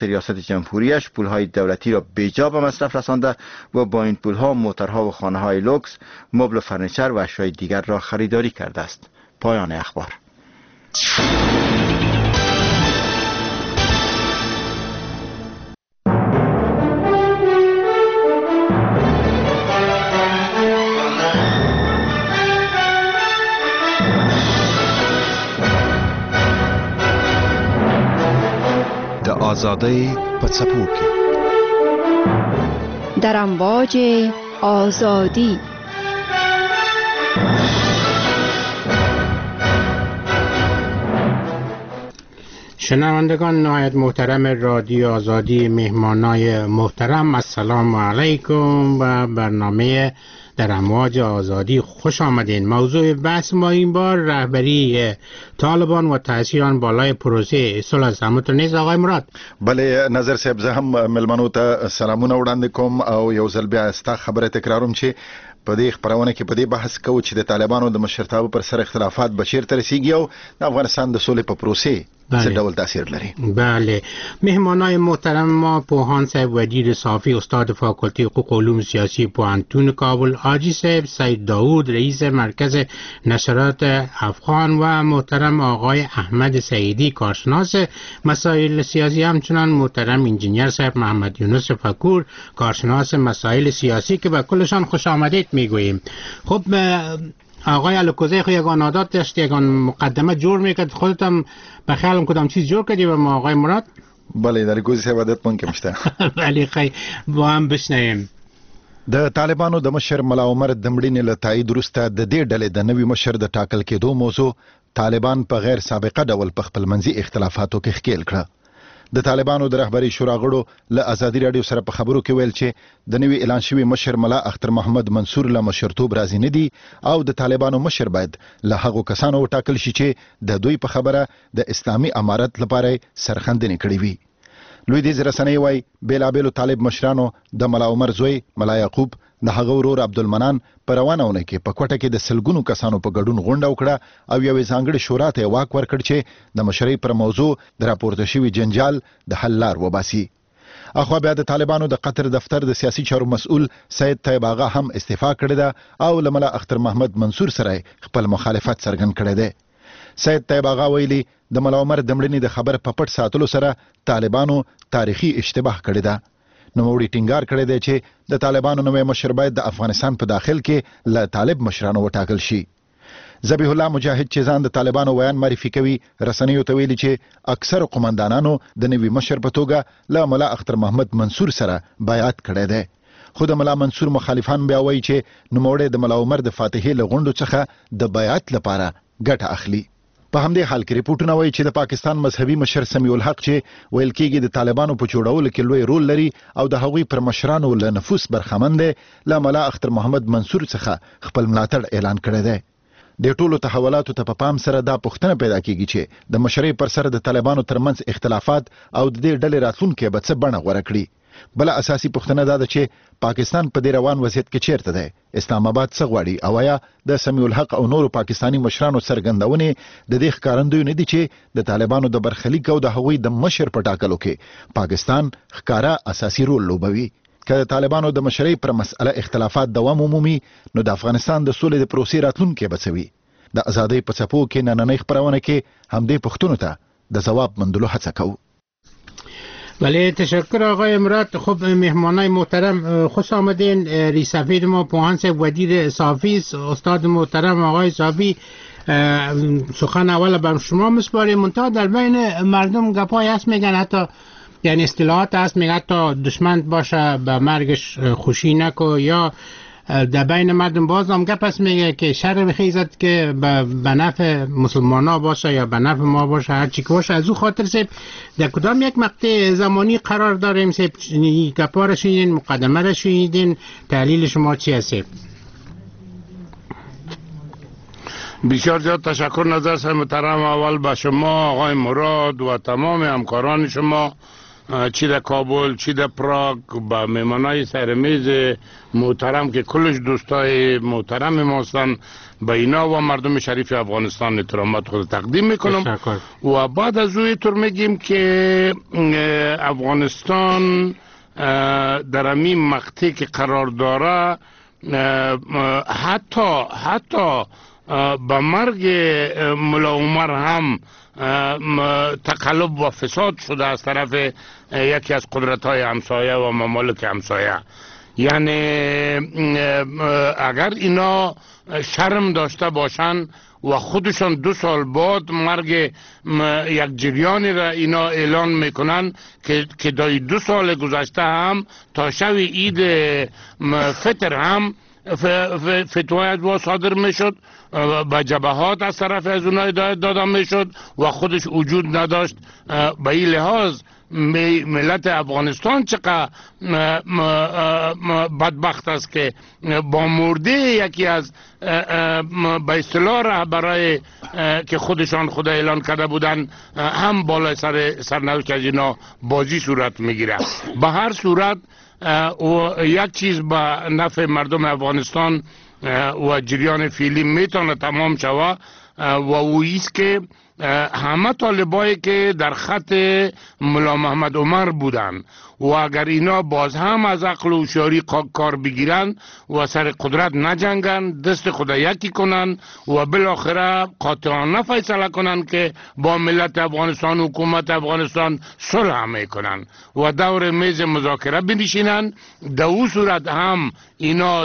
ریاست جمهوریش پولهای دولتی را بیجا به مصرف رسانده و با این پولها موترها و خانه‌های لوکس، مبل و فرنیچر و اشیاء دیگر را خریداری کرده است. پایان اخبار. آزادی په څپو کې در امواج آزادی. شنوندگان نهایت محترم رادیو آزادی، مهمانای محترم، السلام علیکم و برنامه در امواج آزادی خوش آمدین. موضوع بحث ما این بار رهبری طالبان و تاثیر آن بالای پروسه صلح است. همتون نیست آقای مراد؟ بله نظر صاحب، زه هم ملمنو ته سلامونه وړاندې کوم او یو ځل بیا ستا خبره تکراروم چې په دې خبرونه کې په دې بحث کوو چې د طالبانو د مشرتابه پر سر اختلافات به چیرته رسیږي او د افغانستان د سولې په پروسه څه ډول تاثیر لري. بله، مهمانای محترم ما پوهان صاحب وزیر صافی، استاد فاکولته حقوق و علوم سیاسی پوهنتون کابل، حاجی صاحب سید داوود رئیس مرکز نشرات افغان و محترم آقای احمد سعیدی کارشناس مسائل سیاسی، همچنان محترم انجینیر صاحب محمد یونس فکور کارشناس مسائل سیاسی که به کلشان خوش آمدید میگوییم. خب آقای الکوزی خو یگان عادت داشت، یگان مقدمه جور میکرد، خودت هم به خیالم کدام چیز جور کردی به ما آقای مراد؟ بله در الکوزی صاحب عادت ممکن شته. بله خی با هم بشنویم. د طالبانو د مشر ملا عمر د مړینې له تایید وروسته د دې ډلې د نوي مشر د ټاکل کېدو موضوع طالبان په غیر سابقه ډول په خپل منځي اختلافاتو کې ښکېل کړه. د طالبانو د رهبری شورا غړو له ازادي رادیو سره په خبرو کې ویل چې د نوي اعلان شوی مشر ملا اختر محمد منصور له مشرتوب راضي نه دي او د طالبانو مشر باید له هغو کسانو وټاکل شي چې د دوی په خبره د اسلامي امارت لپاره سرخندنې کړې وي. لویدیځ رسنۍ وایي بیلابیلو طالب مشرانو د ملا عمر زوی ملا یعقوب د هغه ورور عبدالمنان په روانه اونۍ کې په کوټه کې د سلګونو کسانو په ګډون غونډه وکړه او یوې ځانګړې شورا ته واک ورکړ چې د مشرۍ پر موضوع د راپورته شوي جنجال د حل لار وباسي. اخوا بیا د طالبانو د قطر دفتر د سیاسي چارو مسؤل سید طیب آغا هم استعفا کړې ده او له ملا اختر محمد منصور سره خپل مخالفت څرګند کړی دی. سید طیب آغا ویلي د ملا عمر د مړینې د خبر په پټ ساتلو سره طالبانو تاریخي اشتباه کړی ده. نوموړي ټینګار کړی دی چې د طالبانو نوی مشر باید د افغانستان په داخل کې له طالب مشرانو وټاکل شي. ذبیح الله مجاهد چې ځان د طالبانو ویان معرفي کوي رسنیو ته ویلي چې اکثر قومندانانو د نوي مشر په توګه له ملا اختر محمد منصور سره بیعت کړی دی. خو د ملا منصور مخالفان بیا وایي چې نوموړی د ملا عمر د فاتحې له غونډو څخه د بیعت لپاره ګټه اخلي. په همدې حال کې ریپورتونه وایي چې د پاکستان مذهبي مشر سمیع الحق چې ویل کېږي د طالبانو په جوړولو کې لوی رول لري او د هغوی پر مشرانو له نفوذ برخمن دی، له ملا اختر محمد منصور څخه خپل ملاتړ اعلان کړی دی. د ټولو تحولاتو ته په پام سره دا پوښتنه پیدا کیږي چې د مشرۍ پر سر د طالبانو ترمنځ اختلافات او د دې ډلې راتلونکی به څه بڼه غوره کړي. بل اساسي پوښتنه دا ده چې پاکستان په دې روان وضعیت کې چیرته دی؟ اسلام آباد څه غواړي او آیا د سمیع الحق او نورو پاکستانی مشرانو څرګندونې د دې ښکارندوی نه دي چې د طالبانو د برخلیک او د هغوی د مشر په ټاکلو کې پاکستان ښکارا اساسي رول لوبوي؟ که د طالبانو د مشرۍ پر مسأله اختلافات دوام ومومي نو د افغانستان د سولې د پروسې راتلونکی به څه وي؟ د ازادۍ په څپو کې نننۍ خپرونه کې همدې پوښتنو ته د ځواب موندلو هڅه کوو. بله تشکر آقای مراد. خب مهمانای محترم خوش آمدین. رئیس سفیر ما پوهان صاحب وزیر صافی، استاد محترم آقای صافی، سخن اول بر شما مسپاریم. منتها در بین مردم گپای هست میگن، حتی یعنی اصطلاحات هست میگن حتی دشمن باشه به مرگش خوشی نکو، یا در بین مردم باز هم گپ هست میگه که شر بخیزد که به نفع مسلمان ها باشه یا به نفع ما باشه، هر چی که باشه. از او خاطر سیب در کدام یک مقطع زمانی قرار داریم؟ سیب گپا را شنیدین، مقدمه را شنیدین، تحلیل شما چی هست؟ بسیار زیاد تشکر نظر محترم. اول به شما آقای مراد و تمام همکاران شما چی در کابل چی در پراگ با مهمانای سرمیز محترم که کلش دوستای محترم ماستن به اینا و مردم شریف افغانستان احترامات خود تقدیم میکنم و بعد از او اینطور میگیم که افغانستان در همین مقطعی که قرار داره حتی به مرگ ملا عمر هم تقلب و فساد شده از طرف یکی از قدرت‌های همسایه و ممالک همسایه. یعنی اگر اینا شرم داشته باشن و خودشان 2 سال بعد مرگ یک جریانی را اینا اعلان میکنن که در 2 سال گذشته هم تا شب عید فطر هم فتوای صادر میشد به جبهات از طرف از اونها هدایت داده میشد و خودش وجود نداشت. به این لحاظ ملت افغانستان چقدر بدبخت است که با مرده یکی از به اصطلاح رهبرای که خودشان خدا اعلان کرده بودن هم بالای سرنوشت از اینا بازی صورت میگیره. به هر صورت و یک چیز به نفع مردم افغانستان و جریان فعلی میتونه تمام شود و او ایست که همه طالبایی که در خط ملا محمد عمر بودن و اگر اینا باز هم از عقل و هوشیاری کار بگیرن و سر قدرت نجنگن، دست خدا یکی کنن و بالاخره قاطعانه فیصله کنن که با ملت افغانستان و حکومت افغانستان صلح میکنن و دور میز مذاکره بنشینن، در او صورت هم اینا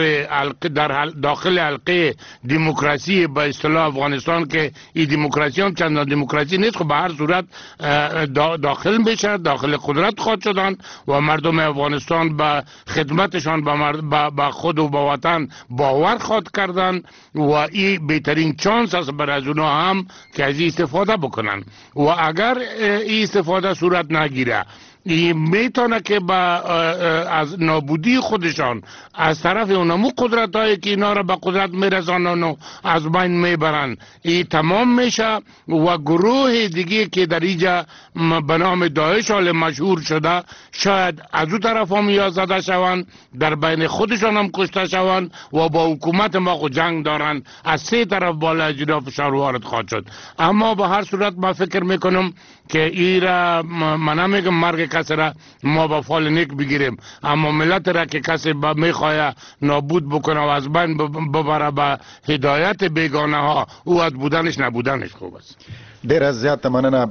در داخل حلقه دموکراسی به اصطلاح افغانستان که این دموکراسی هم چندان دموکراسی نیست، خب به هر صورت داخل میشه، داخل قدرت خواهد شدن و مردم افغانستان به خدمتشان به خود و به وطن باور خواهد کردن و این بهترین چانس است برای اونا هم که از این استفاده بکنن و اگر این استفاده صورت نگیره میتونه که از نابودی خودشان از طرف اونمو قدرت هایی که اینا را به قدرت میرسانن و از بین میبرن این تمام میشه و گروه دیگه که در اینجا به نام داعش حال مشهور شده شاید از او طرف هم یا زده شون، در بین خودشان هم کشته شون و با حکومت ما خود جنگ دارن، از 3 طرف بالا از اینا فشار وارد خواهد شد. اما به هر صورت من فکر میکنم که این را من نمیگم مرگ کسی را ما با فال نیک بگیریم، اما ملت را که کسی میخواه نابود بکنه و از بین ببره به هدایت بیگانه ها او از بودنش نبودنش خوب است. ډیره زیاته مننه.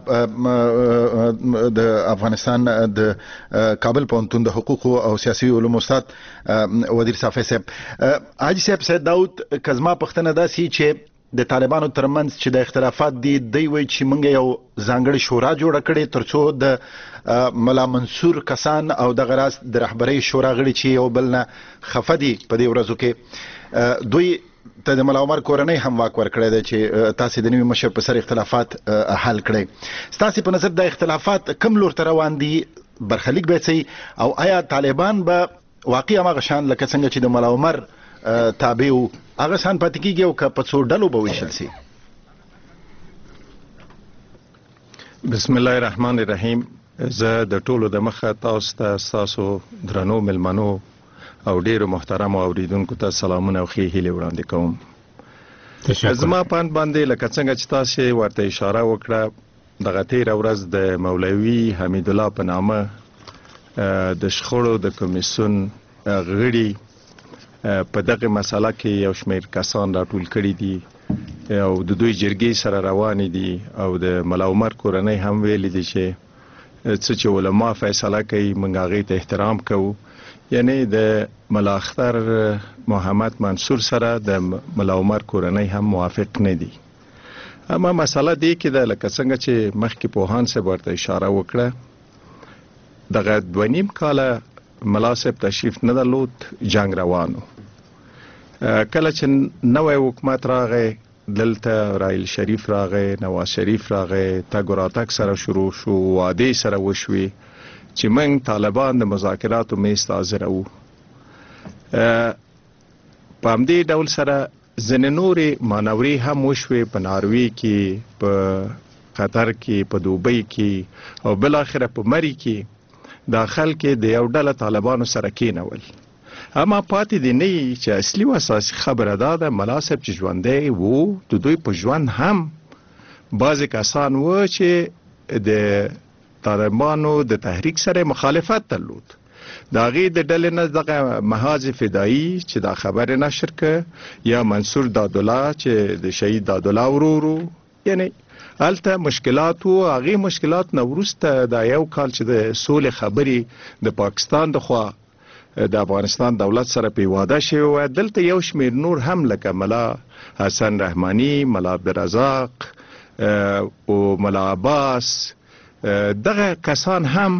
د افغانستان د کابل پوهنتون د حقوقو او سیاسي علومو استاد ودیر صافی صاحب. حاجي صاحب سید داود کزما پښتنه داسي چې د طالبانو ترمنځ چې د اختلافات دي دی وایي چې موږ یو ځانګړې شورا جوړه کړې ترڅو د ملا منصور کسان او د غراس د رهبرۍ شورا غړي چې یو بل نه خفه دي په دې ورځو کې دوی ته د ملا عمر کورنۍ هم واک ورکړی دی چې تاسې د نوي مشر په سر اختلافات حل کړئ. ستاسې په نظر د اختلافات کوم لور ته روان دي؟ برخلیک به څه او آیا طالبان به واقعي هماغه شان لکه څنګه چې د ملا عمر تابع و هغه شان پاتې کېږي او که په څو ډلو به ویشل سي؟ بسم الله الرحمن الرحیم. زه د ټولو د مخه تاسو ته ستاسو درنو ملمنو او ډیرو محترمو اوریدونکو ته سلامونه او ښې هیلې وړاندې کوم. زما پاند باندې لکه څنګه چې تاسو ورته اشاره وکړه دغه تېره ورځ د مولوي حمید الله په نامه د شخړو د کمیسیون غړي په دغه مسله کې یو شمېر کسان راټول کړي دي او د دوی جرګې سره روانې دي او د ملا عمر کورنۍ هم ویلي دي چې څه چې علما فیصله کوي موږ هغې ته احترام کوو. یعنی د ملا اختر محمد منصور سره د ملا عمر کورنۍ هم موافق نه دي. اما مسله دی کې د لکه څنګه چې مخکې پوهان صاحب ورته اشاره وکړه دغه 2.5 کاله ملا صاحب تشریف نه درلود، جنگ روانو. کله چې نوی حکومت راغی دلته رایل شریف راغی، نواز شریف راغی، تګ و راتګ سره شروع شو، وعدې سره وشوي چې موږ طالبان د مذاکراتو میز ته حاضر وو. په همدې ډول سره ځینې نورې مانورې هم وشوې په ناروې کې، په قطر کې، په دوبۍ کې او بل اخره په مری کې دا خلک د یو ډله طالبانو سره کېنول. اما پاتې دی نه چې اصلي او اساسي خبره ده ملا صاحب چې ژوندی وو د دوی په ژوند هم بعضې کسان وو چې د طالبانو د تحریک سره مخالفت درلود. د هغې د ډلې نه دغه محاذ فدایي چې دا خبرې نشر کړه یا منصور دادالله چې د شهید دادالله ورورو، یعنی هلته مشکلات وو. هغې مشکلات نه وروسته دا یو کال چې د سولې خبرې د پاکستان د خوا د افغانستان دولت سره په واده شوی و، دلته یو شمیر نور هم لکه ملا حسن رحمانی، ملا عبدالرزاق او ملا عباس، دغه کسان هم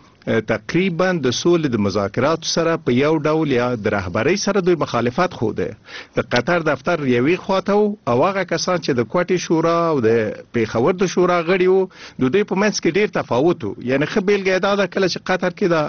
تقریبا د سولې د مذاکراتو سره په یو ډول یا د رهبرۍ سره دوی مخالفت خوده. د قطر دفتر یوې خواته او هغه کسان چې د کوټې شورا او د پیښور د شورا غړي وو د دوی په منځ کې ډیر تفاوت و. یعنی ښه بیلګه دا ده کله چې قطر کې دا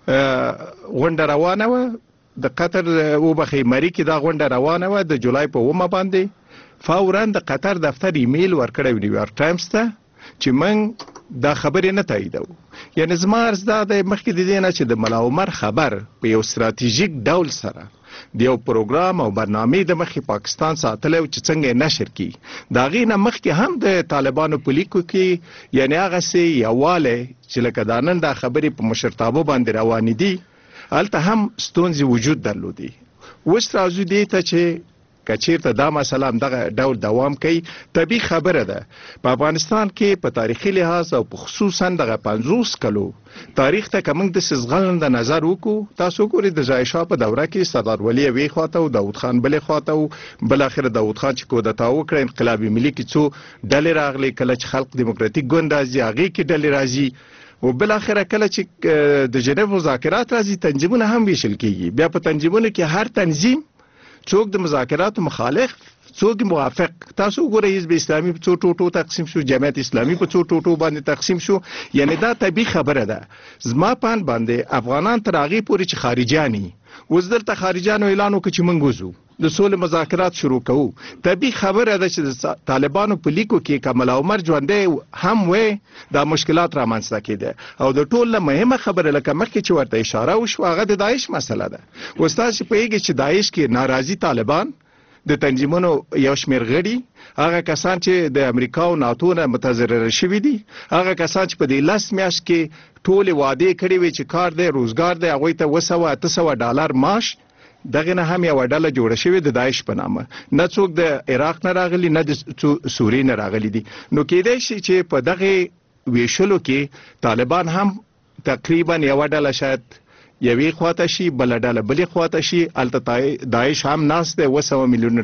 غونډه روانه وه، د قطر وبخې مری کې دا غونډه روانه وه د جولای په 9 باندې فورا د قطر دفتر ایمیل ورکړی و نیویارک ټایمز ته چې موږ دا خبرې نه تاییدو. یعنی زما عرض دا دی مخکې د دې نه چې د ملا عمر خبر په یو ستراتیژیک ډول سره د یو پروګرام او برنامې د مخې پاکستان ساتلی او چې څنګه یې نشر کړي. د هغې نه مخکې هم د طالبانو په لیکو کې یعنی هغسې یووالی چې لکه دا نن دا خبرې په مشرتابه باندې روانې دي هلته هم ستونزې وجود درلودي. اوس راځو دې ته چې که چیرته دا مسله همدغه ډول دوام کوي، طبیعي خبره ده په افغانستان کې په تاریخي لحاظ او خصوصا دغه 50 کلو تاریخ ته که موږ داسې زغلنده نظر وکړو، تاسو ګورئ د ظاهرشاه په دوره کې سردار ولی یوې خواته او داود خان بلې خواته او بالاخره داود خان چې کودتا وکړه انقلاب ملي کې څو ډلې راغلې، کله چې خلق دیموکراتیک ګوند راځي هغې کې ډلې راځي او بالاخره کله چې د ژنیو مذاکرات راځي تنظیمونه هم ویشل کېږي. بیا په تنظیمونو کې هر تنظیم څوک د مذاکراتو مخالف څوک موافق. تاسو وګورئ حزب اسلامي په څو ټوټو تقسیم شو، جمعیت اسلامي په څو ټوټو باندې تقسیم شو. یعنی دا طبیعي خبره ده. زما پان باندې افغانان تر هغې پورې چې خارجیان اوس دلته خارجیانو اعلان وکړي چې موږ وځو د سولې مذاکرات شروع کوو. طبیعي خبره ده چې د طالبانو په لیکو کې که ملا عمر ژوندی هم وی دا مشکلات رامنځته کېده. او د ټول نه مهمه خبره لکه مخکې چې ورته اشاره وشوه هغه د داعش مسله ده. اوس تاسو پوهېږئ چې داعش کې ناراضي طالبان د تنظیمونو یو شمیر غړي، هغه کسان چې د امریکا او ناتو نه متضرر شوي دي، هغه کسان چې په دې 10 میاشت کې ټولې وعدې کړې وي چې کار دی روزګار دی، هغوی ته $200-800 معاش، دغه نه هم یو ډله جوړه شوې د داعش په نامه. نه څوک د عراق نه راغلي نه د سوریې نه راغلي دي. نو کېدای شي چې په دغه ویشلو کې طالبان هم تقریبا یو ډله شاید یوې خواته شي، بله ډله بلې خواته شي. هلته داعش هم ناست دی. $100 میلیون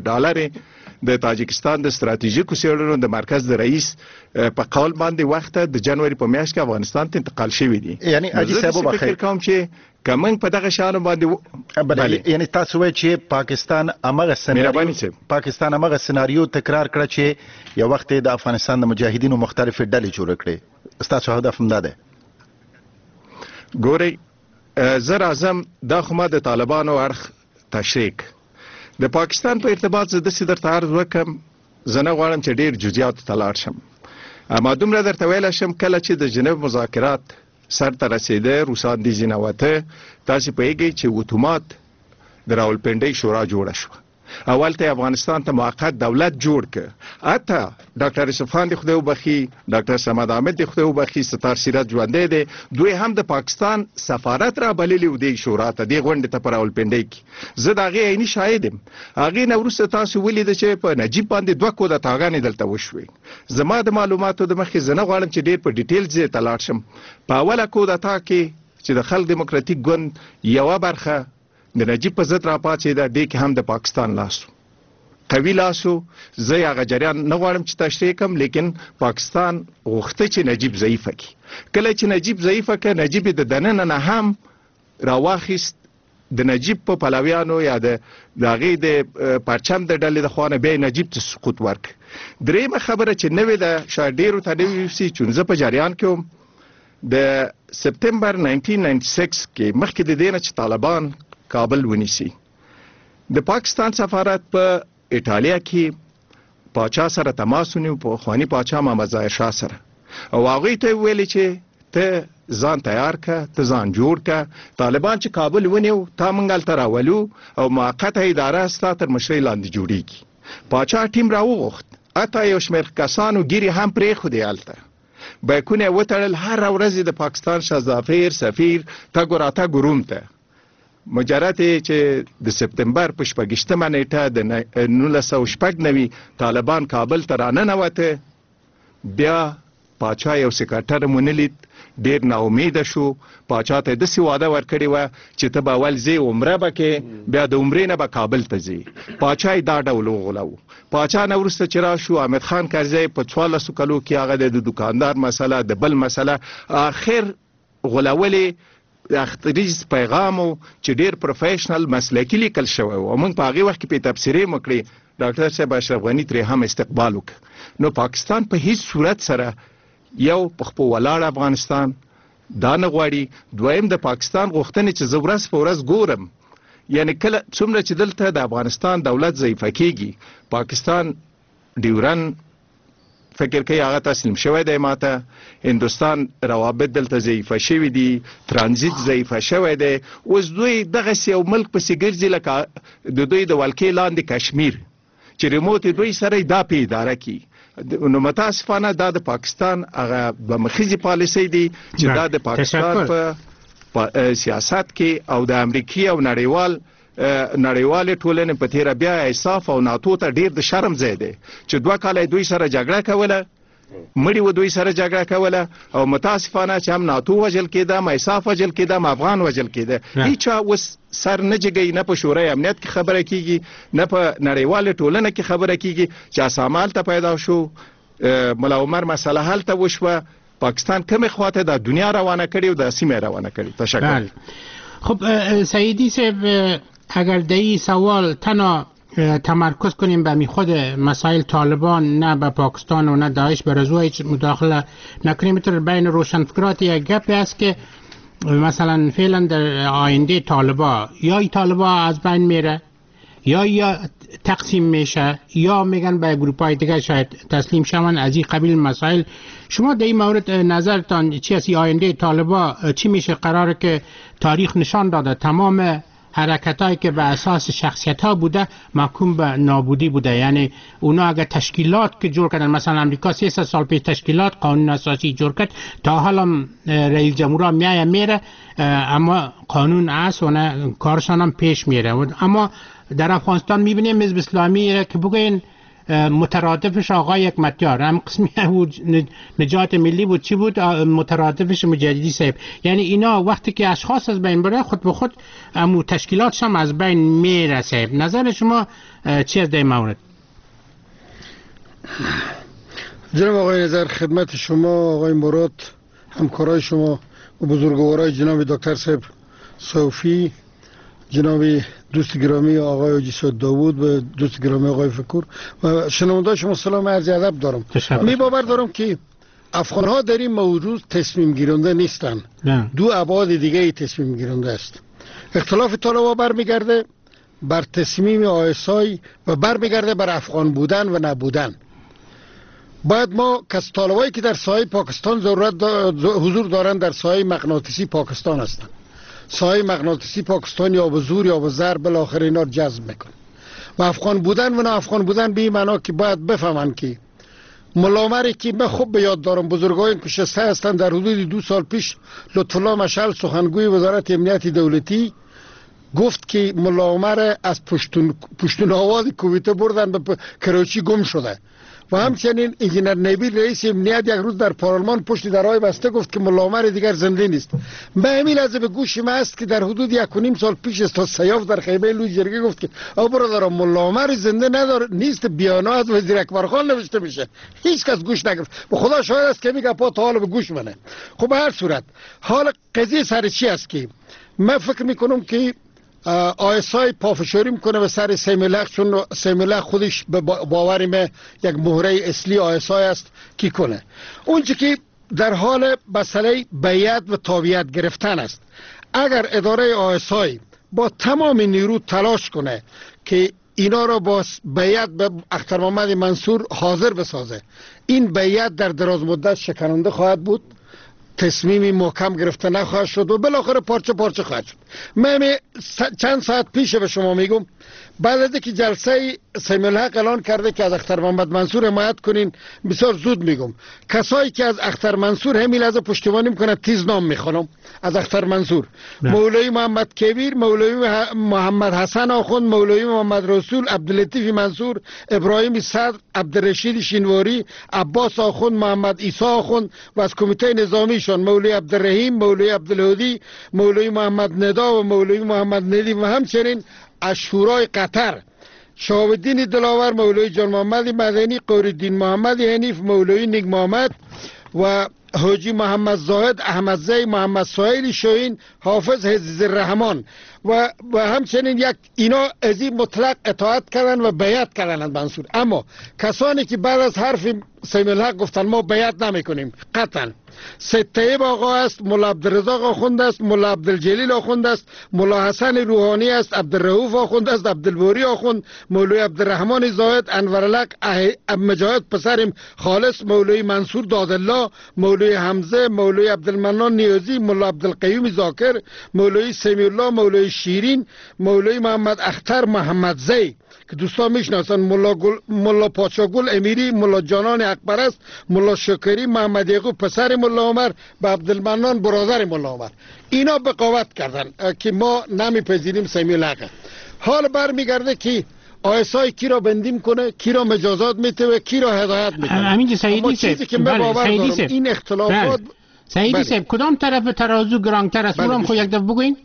د تاجکستان د ستراتیژیکو څېړنو د مرکز د رئیس په قول باندې وخته د جنوري په میاشت کې افغانستان ته انتقال شوي دي. یعنی اجي صاحب وبخیر فکر کوم چې کمن په دغه شانو باندې یعنی تاسو وایئ چې پاکستان امغه سناریو تکرار کړ چې یو وخت د افغانستان د مجاهدینو مختلفې ډلې جوړ کړې. تاسو هدف هم ده؟ ګورئ زه راځم دا خو ما د طالبانو اړخ تشریک د پاکستان په ارتباط زه داسې درته عرض وکړم، زه نه غواړم چې ډېر جزیاتو ته لاړ شم، اما دومره درته ویلی شم کله چې د ژنیو مذاکرات سر ته رسېده روسان دې ځینه وته، تاسې پوهېږئ چې اتومات د راولپنډۍ شورا جوړه شوه. اول ته افغانستان ته موقت دولت جوړ کړ. حتی ډاکټر یوسف خان دی خدای وبخي، ډاکټر صمد احمد دی خدای وبخي، ستار سیرت ژوندی دی، دوی هم د پاکستان سفارت را بللی و دې شورا ته دې غونډې ته په راولپنډۍ کې. زه د هغې عیني شاهد یم. هغې نه وروسته تاسو ولیده چې په نجیب باندې 2 کودتاګانې دلته وشوې. زما د معلوماتو د مخې زه نه غواړم چې ډېر په ډیټیل ځای ته لاړ شم. په اوله کودتا کې چې د خلق دیموکراتیک ګوند یوه برخه د نجیب په ضد راپاڅېده، دې کې هم د پاکستان لاسو قوي لاسو. زه هغه جریان نه غواړم چې تشریح کړم، لیکن پاکستان غوښته چې نجیب ضعیفه کړي. کله چې نجیب ضعیفه کړه، نجیب د دننه نه هم راواخیست د نجیب په پلویانو یا د هغې د پرچم د ډلې د خوا نه بیا نجیب ته سقوط ورکړ. درېیمه خبره چې نوې ده، شاید ډېرو ته نوې وسي، چې زه په جریان کې وم د سپتمبر 1996 کې مخکې د دې نه چې طالبان کابل ونیسي، د پاکستان سفارت په ایټالیا کې پاچا سره تماس ونیو، په خواني پاچا محمد ظاهر شاه سره، او هغوی ته ویلي چې ته ځان تیار که، ته ځان جوړ که. طالبان چې کابل ونیو تا موږ هلته راولو او موقته اداره ستا تر مشرۍ لاندې جوړیږي. پاچا ټیم راوغوښت، حتی یو شمېر کسانو ګیرې هم پرېښودې هلته، بیکونه یې وتړل. هره ورځ د پاکستان شهزادګیر سفیر تګ و راتګ روم ته. مجرد چې د سپتمبر په 26مه نیټه د 1996 طالبان کابل ته راننوته، بیا پاچا یو سکرټر مونږ لید، ډیر ناامیده شو. پاچا ته داسې وعده ورکړې وه چې ته به اول ځې عمره به کې، بیا د عمرې نه به کابل ته ځې. پاچا یې دا ډول وغولو. پاچا نه وروسته چې راشو، حامد خان کرزی په 14 کلو کې هغه د دوکاندار مسله، د بل مسله، آخر غولولې اختریز پیغامو چې ډیر پروفیشنل مسلکي لیکل شوی و. موږ په هغې وخت کې په تبصرې مو کړې، ډاکټر صاحب اشرف غني ترې هم استقبال وکړ. نو پاکستان په هیڅ صورت سره یو په خپل ولاړ افغانستان دا نه غواړي. دویم د پاکستان غوښتنې چې زه ورځ په ورځ ګورم، یعنی کله څومره چې دلته د افغانستان دولت ضعیفه کیږي، پاکستان ډیورن فکر کوي هغه تسلیم شوی دی ماته، هندوستان روابط دلته ضعیفه شوي دي، ترانزیت ضعیفه شوی دی. اوس دوی دغسې یو ملک پسې ګرځي لکه د دوی د ولکې لاندې کشمیر چې ریموت دوی سره دا په اداره کی. نو متاسفانه دا د پاکستان هغه بمخیزي پالیسي دي چې دا د پاکستان په سیاست کې او د امریکای او نړیوالې ټولنې په تیره بیا ایساف او ناتو ته ډیر د شرم ځای دی چې 2 کاله دوی سره جګړه کوله، مړي و دوی سره جګړه کوله، او متاسفانه چې هم ناتو وجل کېده، هم ایساف وجل کېده، هم افغان وجل کېده. هیچا اوس سر نه جګوي، نه په شورای امنیت کې خبره کیږي، نه په نړیواله ټولنه کې خبره کیږي چې اسامه هلته پیدا شو، ملا عمر مسله هلته وشوه. پاکستان کومې خواته د دنیا روانه کړي او د سیمې روانه کړي. تشکر. خب سعیدی صاحب، اگر در این سوال تنها تمرکز کنیم به می خود مسائل طالبان، نه به پاکستان و نه داعش به رضوع هیچ مداخله نکنیم، میتونه بین روشنفکرات یک گپی است که مثلا فعلا در آینده طالبان یا این طالبان از بین میره یا تقسیم میشه یا میگن به گروپ‌های دیگه شاید تسلیم شون. از این قبیل مسائل شما در این مورد نظرتان چی است؟ آینده طالبان چی میشه؟ قراره که تاریخ نشان داده تمام حرکتایی که به اساس شخصیت ها بوده محکوم به نابودی بوده. یعنی اونا اگر تشکیلات که جور کردن، مثلا امریکا 300 سال پیش تشکیلات قانون اساسی جور کرد، تا حالا رئیس جمهورها میره اما قانون است و نه کارشان هم پیش میره. اما در افغانستان میبینیم حزب اسلامی که بگوین مترادفش آقای حکمتیار، هم قسمی بود نجات ملی بود، چی بود مترادفش مجددی صاحب. یعنی اینا وقتی که اشخاص از بین بره خود به خود امو تشکیلاتش هم از بین میره صاحب. نظر شما چی از در این مورد؟ جناب آقای نظر، خدمت شما آقای مراد، همکارای شما و بزرگوارای جناب دکتر صاحب صوفی، جناب دوست گرامی آقای حاجی داوود و دوست گرامی آقای فکور و شنوندگان شما سلام عرض ادب دارم. می باور دارم که افغان ها در این موضوع تصمیم گیرنده نیستند، دو ابعاد دیگه ای تصمیم گیرنده است. اختلاف طالبان برمیگرده بر تصمیم آیسای و برمیگرده بر افغان بودن و نبودن. باید ما کس طالبایی که در سایه پاکستان حضور دارند در سایه مغناطیسی پاکستان هستند. سایه مغناطیسی پاکستان یا به زور یا به ضرب بالاخره اینا جذب میکنه. و افغان بودن و نه افغان بودن به این معنا که باید بفهمن که ملامری که من خوب به یاد دارم بزرگان کشسته هستند، در حدود 2 سال پیش لطف الله مشعل سخنگوی وزارت امنیت دولتی گفت که ملامر از پشتون آواز کویته بردن به کراچی گم شده. و همچنین انجینر نبیل رئیس امنیت یک روز در پارلمان پشت درهای بسته گفت که ملامر دیگر زنده نیست. به همین لحظه به گوش ما است که در حدود 1.5 سال پیش استاد سیاف در خیمه لوجرگه گفت که آقا برادران ملامر زنده نیست، بیانات وزیر اکبرخان نوشته میشه. هیچ کس گوش نگرفت. به خدا شاهد است که میگه پا تا حالا به گوش منه. خب به هر صورت حال قضیه سر چی است که من فکر میکنم که آیسای پافشاری میکنه به سر سیملق، چون سیملق خودش به باوریم یک مهره اصلی آیسای است که کنه. اونچه که در حال مسئله بیعت و تابعیت گرفتن است. اگر اداره آیسای با تمام نیرو تلاش کنه که اینا را با بیعت به اختر محمد منصور حاضر بسازه. این بیعت در دراز مدت شکننده خواهد بود، تصمیمی محکم گرفته نخواهد شد و بالاخره پارچه پارچه خواهد شد. من چند ساعت پیش به شما میگم بعد از اینکه جلسه سمیع الحق اعلان کرده که از اختر محمد منصور حمایت کنین، بسیار زود میگم کسایی که از اختر منصور همین لحظه پشتیبانی میکنن تیز نام میخوانم. از اختر منصور مولوی محمد کبیر، مولوی محمد حسن آخوند، مولوی محمد رسول، عبداللطیف منصور، ابراهیم صدر، عبدالرشید شینواری، عباس آخوند، محمد عیسی آخوند و از کمیته نظامیشان مولوی عبدالرحیم، مولوی عبدالهادی، مولوی محمد ندا و مولوی محمد ندیم و همچنین از شورای قطر شهاب الدین دلاور، مولوی جان محمد مدنی، قوری‌الدین محمد حنیف، مولوی نیک محمد و حاجی محمد زاهد، احمد زی، محمد سهیل شاهین، حافظ حفیظ الرحمن و همچنین اینا از این مطلق اطاعت کردن و بیعت کردن از منصور. اما کسانی که بعد از حرف سمیع الحق گفتن ما بیعت نمیکنیم، قطعا سید طیب آقا است، مولا عبدالرزاق آخوند است، مولا عبدالجلیل آخوند است، مولا حسن روحانی است، عبدالرؤوف آخوند است، عبدالباری آخوند، مولوی عبدالرحمن زاهد، انورالحق مجاهد پسر خالص، مولوی منصور دادالله، مولوی حمزه، مولوی عبدالمنان نیازی، مولا عبدالقیوم ذاکر، مولوی سمیع الله، مولوی شیرین، مولوی محمد اختر محمد زی که دوستان میشناسن، مولا پادشاهگل امیری، مولا جانان حقپرست، مولا شکری، محمد یعقوب پسر مولا عمر و عبدالمنان برادر مولا عمر. اینا بقاوت کردن که ما نمیپذیریم سمیع الحق. حال برمیگرده که آیسای کی را بندیم کنه، کی را مجازات میته و کی را هدایت میکنه. همین سیدی صاحب این اختلافات سیدی صاحب کدام طرف ترازو گرانتر است؟ اونم خو یک دفعه بگوین.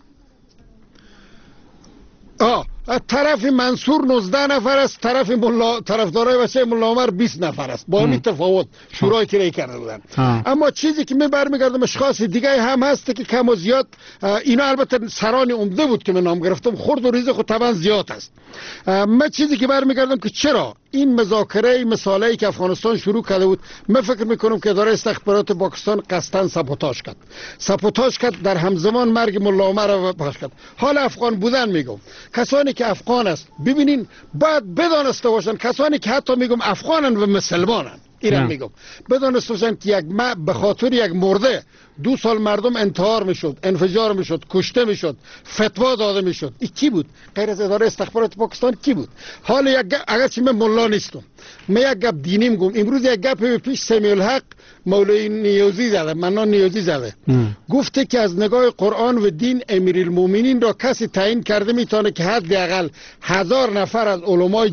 طرف منصور 19 نفر است، طرفدارای وسیع مولا عمر 20 نفر است. با همین تفاوت شورای که رای کرده بودن. اما چیزی که من برمیگردم اشخاص دیگه هم هست که کم و زیاد اینا البته سران عمده بود که من نام گرفتم، خرد و ریز خود طبعا زیاد است. من چیزی که برمیگردم که چرا این مذاکره مثالی که افغانستان شروع کرده بود، من فکر میکنم که اداره استخبارات پاکستان قصداً سابوتاژ کرد در همزمان مرگ مولا عمر را پاش کرد. حال افغان بودن میگم کسانی که افغان است ببینین باید بدانسته باشن، کسانی که حتی میگم افغانن و مسلمانن ایران میگم بدانسته باشن که به خاطر یک مرده 2 سال مردم انتحار میشد، انفجار میشد، کشته میشد، فتوا داده میشد. این کی بود غیر از اداره استخبارات پاکستان؟ کی بود؟ حالا اگرچه من ملا نیستم، من یک گپ دینی میگم. امروز یک گپ پیش سمیع الحق مولوی نیازی زده، منان نیازی زده، گفته که از نگاه قرآن و دین امیرالمومنین را کسی تعیین کرده میتونه که حداقل 1000 نفر از علمای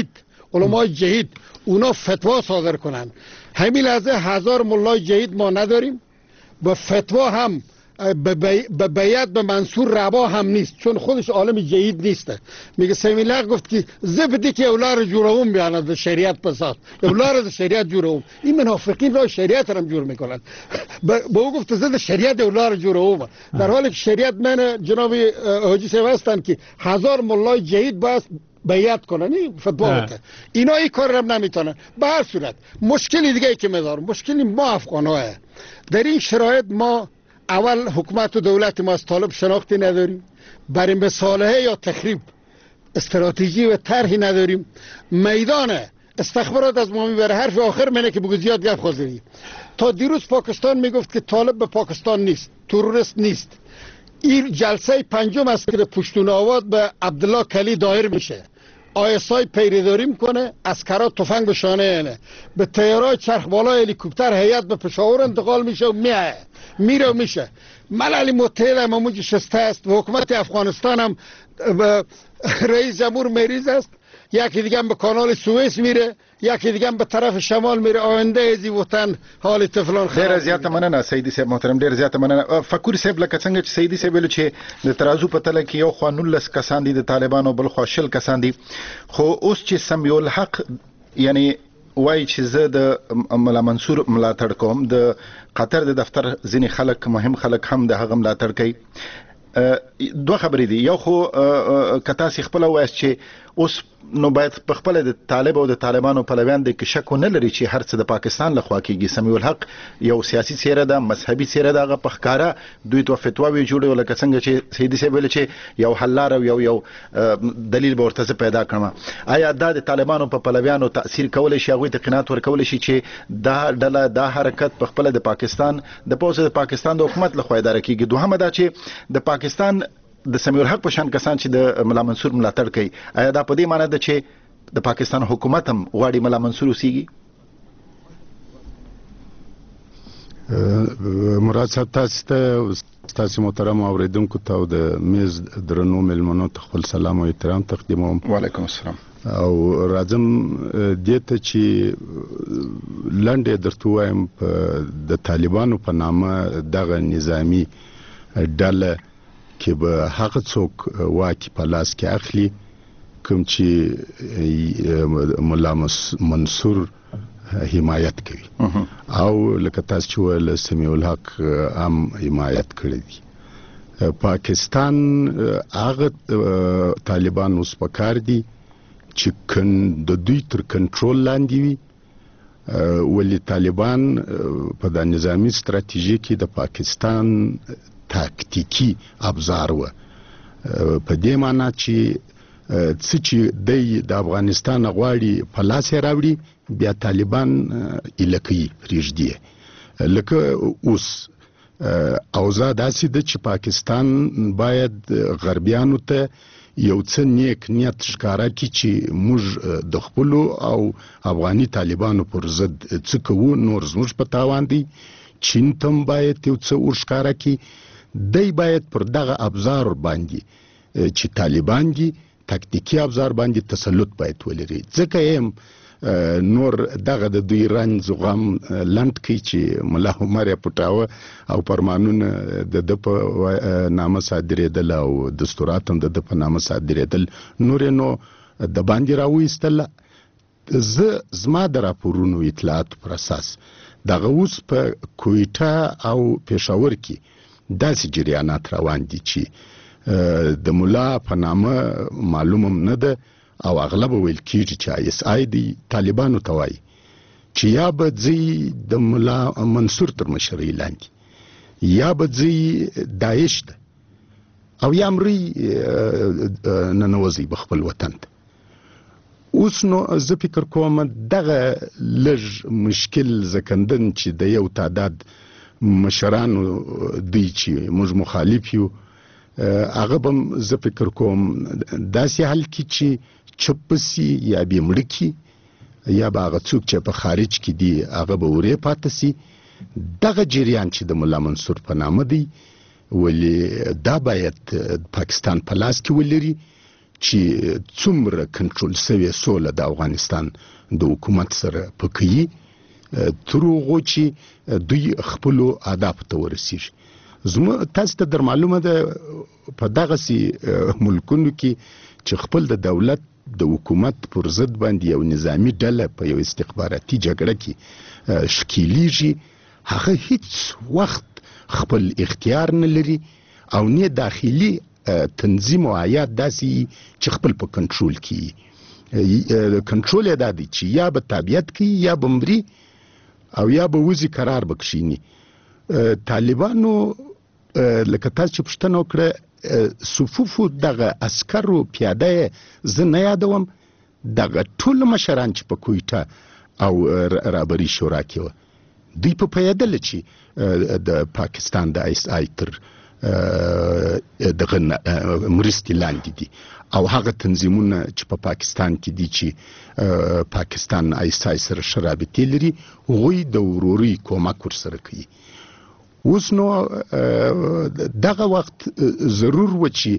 جهید اونا فتوا صادر کنن. همین لحظه 1000 مولای جهید ما نداریم، با فتوا هم به بیعت به منصور روا هم نیست، چون خودش عالم جهید نیسته. میگه سمیع الحق گفت که زبدی که اولار جورهم بیاند شریعت پسات، اولار شریعت جورهم. این منافقین را شریعت هم جور میکنن. با او گفت زد شریعت اولار جورهم، در حالی که شریعت من جناب حاجی صاحب هستن که 1000 مولای جهید باید بیعت کنن. این فتوا بده. اینا این کار هم نمیتونن. به هر صورت مشکلی دیگه ای که میدارم، مشکلی ما افغان‌ها در این شرایط، ما اول حکومت و دولت ما از طالب شناختی نداریم، برای مصالحه یا تخریب استراتژی و طرحی نداریم. میدان استخبارات از ما میبره. حرف آخر منه که بگو زیاد گپ خواهی. تا دیروز پاکستان میگفت که طالب به پاکستان نیست، تروریست نیست. این جلسه 5م است که پشتون آباد به عبدالله کلی دایر میشه. آیسای پیریداری میکنه، عسکرها تفنگ به شانه اینه، به طیارای چرخ بالا هلیکوپتر هیئت به پشاور انتقال میشه و میره و میشه. ملل متحد هم همون شسته است و حکومت افغانستان هم رئیس جمهور مریض است. یکی دیگه هم به کانال سوئیس میره، یکی دیگه هم به طرف شمال میره. آینده ازی وطن حال طفلان خراب. ډیر زیاته مننه سیدی صاحب محترم، ډیر زیاته مننه. فکر صاحب لکه څنګه چې سیدی صاحب ویل چې د ترازو په تله کې یو خوا 19 کسان دي د طالبانو، بل خوا 20 کسان دي. خو اوس چې سمیع الحق یعنی وای چې زه د مولا منصور ملاتړ کوم، د قطر د دفتر ځینې خلک مهم خلک هم د هغه ملاتړ کوي. دوه خبرې دي. یو خو کتا سي خپل وایس چې اوس نو باید په خپل د طالب او د طالبانو پلویان د شک نه لري چې هر څه د پاکستان لخوا کېږي. سمیع الحق یو سیاسي څیره ده، مذهبي څیره ده، هغه په ښکاره دوی ته فتواوې جوړوي لکه څنګه چې سیدي صاحب ویل چې یو حل لاره او یو دلیل به ورته پیدا کړم. آیا دا د طالبانو په پلویانو تاثیر کولی شي، هغوی ته قناعت ورکولی شي چې دا ډله دا حرکت په خپل د پاکستان د پوځ د پاکستان د حکومت لخوا اداره کیږي؟ دوهمه دا چې د پاکستان د سمیع الحق په شان کسان چې د ملا منصور ملاتړ کوي، آیا دا په دې معنی ده چې د پاکستان حکومت هم غواړي ملا منصور اوسیږي؟ مراد صاحب تاسو محترم اوریدونکو ته او د میز درنو مېلمنو ته خپل سلام او احترام تقدیموم. وعلیکم السلام. او راځم دې ته چې لنډه درته وایم د طالبانو په نامه دغه نظامی ډله کې به هغه څوک واکي په لاس کې اخلي کوم چې ملا منصور حمایت کوي او لکه تاسو چې ول سمیع الحق هم حمایت کړی دی. پاکستان هغه طالبان اوس پکار دي چې د دوی تر کنټرول لاندې وي، ولی طالبان په د نظامی ستراتیژي کې د پاکستان تاکتیکی ابزار و، په دې معنی چې د افغانستان غواړي په لاس راوړي بیا طالبان الکی پریږدي. لکه اوس اوضاع داسې ده چې پاکستان باید غربیانو ته یو څه نیک نیت ښکارا کړي چې موږ د خپلو او افغاني طالبانو پر ضد څه کوو، نور زموږ په تاوان دی. چین ته هم باید یو څه ورښکارا کړي، دی باید پر دغه ابزار باندې چې طالبان دي تاکتیکی ابزار باندې تسلط باید ولري. ځکه هم نور دغه د دوی رنځ غم لند کی چې ملا عمر پټاوه او فرمانونه د په نامه صادرېدل او دستورات هم د په نامه صادرېدل، نور نو د باندې راوېستل. زما د راپورونو اطلاعات پر اساس دغه اوس په کویټه او پېښور کې داسې جریانات روان دي چې د ملا په نامه معلومم نه ده او اغلب ویل کېږي چې آی اس آی دی طالبانو ته وایي چې یا به ځي د ملا منصور تر مشرۍ لاندې، یا به ځي داعش ته، او یا مري ننوځي بخپل وطن ته. اوس نو زه فکر کوم دغه لږ مشکل زکندن چې د یو تعداد مشرانو دی چې موږ مخالف یو، هغه به زه فکر کوم داسې حل کې چې چپ سي یا به مړ کی یا به هغه څوک چې په خارج کې دي هغه به ورې پاتې سي. دغه جریان چې د ملا منصور په نامه دی ولی دا باید پاکستان په لاس کې ولري چې څومره کنټرول سوی سوله د افغانستان د حکومت سره پکې تر هغه چې دوی خپل اهداف ته ورسیږي. زموږ تاسو ته در معلومه ده په دغه سي ملکونو کې چې خپل د دولت د حکومت پر ضد باندې یو نظامی ډله په یو استخباراتي جګړه کې شکیلیږي، هغه هیڅ وخت خپل اختیار نه لري او نه داخلي تنظیم او عیات داسي چې خپل په کنټرول کې کنټرول یې دادی چې یا به تابعیت کوي یا به مري او یا به وزي قرار بکشيني. طالبانو لکه تاسو چې پښتنه وکړه صفوفو دغه عسکرو پیاده زه نه یادوم، دغه ټول مشران چې په کویټه او رابري شورا کې و دوی په پیاده چې د پاکستان د آی اس آی تر دغه مرستې لاندې دي او هغه تنظیمونه چې په پاکستان کې دي چې پاکستان آی اس آی سره شرابطې لري هغوی د وروري کومک ورسره کوي. اوس نو دغه وخت ضرور و چې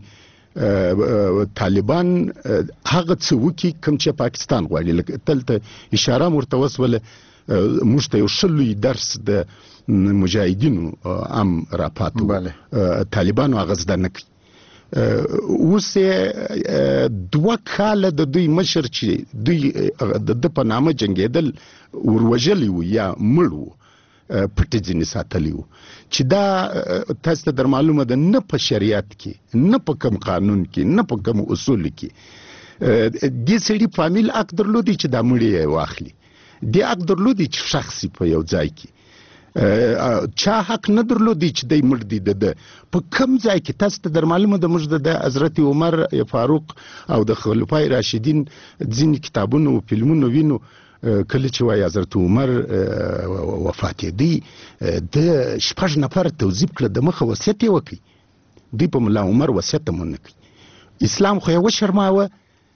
طالبان هغه څه وکړي کوم چې پاکستان غواړي. لکه دلته اشاره ورته وسوله موږ ته یو شلوي درس د مجاهدینو هم راپاتو طالبانو هغه زده نه کوي. اوس 2 کاله د دوی مشر چې دوی د په نامه جنګېدل وروژلي و یا مړ و پټ ځینې ساتلی و چې دا تاسو ته در معلومه ده نه په شریعت کې نه په کوم قانون کې نه په کوم اصول کې دې سړي فامیل حق درلودی چې دا مړی یې واخلي، دې حق درلودی چې شخصي په یو ځای کې، چا حق نه درلودی چې دی مړ دی د په کم ځای کې. تاسو ته در معلومه ده موږ د حضرت عمر فاروق او د خلفای راشدین ځینې کتابونه او فلمونه وینو، کله چې وایي حضرت عمر وفاتېدی د 6 نفر توظیف کړه، د مخه وصیت یې وکړي، دوی په ملا عمر وصیت هم ونه کوي. اسلام خو یې وشرماوه.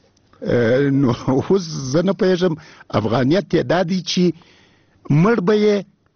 نو اوس زه نه پوهېږم افغانیت یې دا دی چې مړ به یې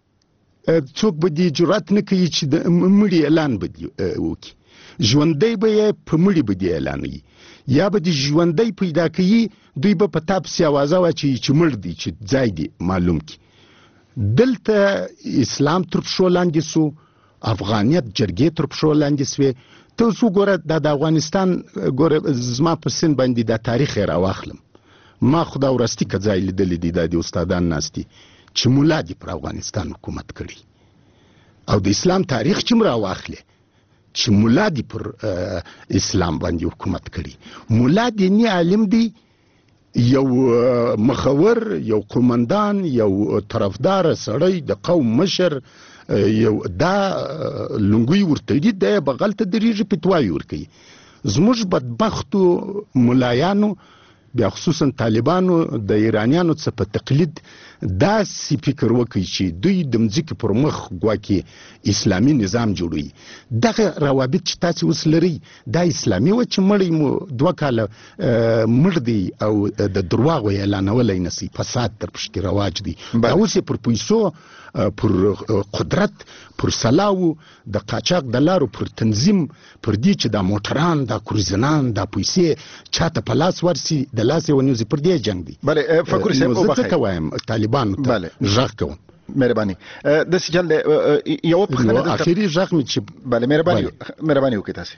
څوک به دې جرأت نه کوي چې د مړي اعلان به دې وکړي، ژوندی به یې په مړي به دې اعلانوي، یا به دې ژوندی پیدا کوي دوی به په تا پسې اوازه واچوي چې مړ دی، چې ځای دی معلوم کړي. دلته اسلام تر پښو لاندې سو، افغانیت جرګې تر پښو لاندې سوې. ته اوس وګوره دا د افغانستان ګوره زما په سن باندې دا تاریخ یې راواخلم، ما خدا ورستي که ځای لیدلی دی دا د استادان ناست دي چې مولا دي پر افغانستان حکومت کړي، او د اسلام تاریخ چې راواخلې چې مولا دي پر اسلام باندې حکومت کړي. مولا دیني عالم دی، یو مخور، یو قومندان، یو طرفدار سړی، د قوم مشر، یو دا لنګوی ورته دي، د بغل ته درېږي فتواوې ورکوي. زموږ بدبختو ملایانو بیا خصوصا طالبانو د ایرانیانو څخه په تقلید داسې فکر وکړي چې دوی د مځکې پر مخ ګواکې اسلامي نظام جوړوي. دغه روابط چې تاسې اوس لرئ دا اسلامي وه چې مړی مو 2 کاله مړ دی او د درواغو اعلانولی نه سي، فساد تر پشکې رواج دی. دا اوس یې پر پیسو، پر قدرت، پر سلاو، د قاچاق د لارو پر تنظیم، پر دې چې دا موټران، دا کروزنان، دا پیسې چاته په لاس ورسي د لاس یې ونیوځي، پر دې جنګ دی. بله فکر صاحب زه څه وایم طالبانو ته غږ کوم. مهرباني داسې چل دی یوه پوښتنه اخري غږ مې چې بله مهرباني وکړئ تاسې.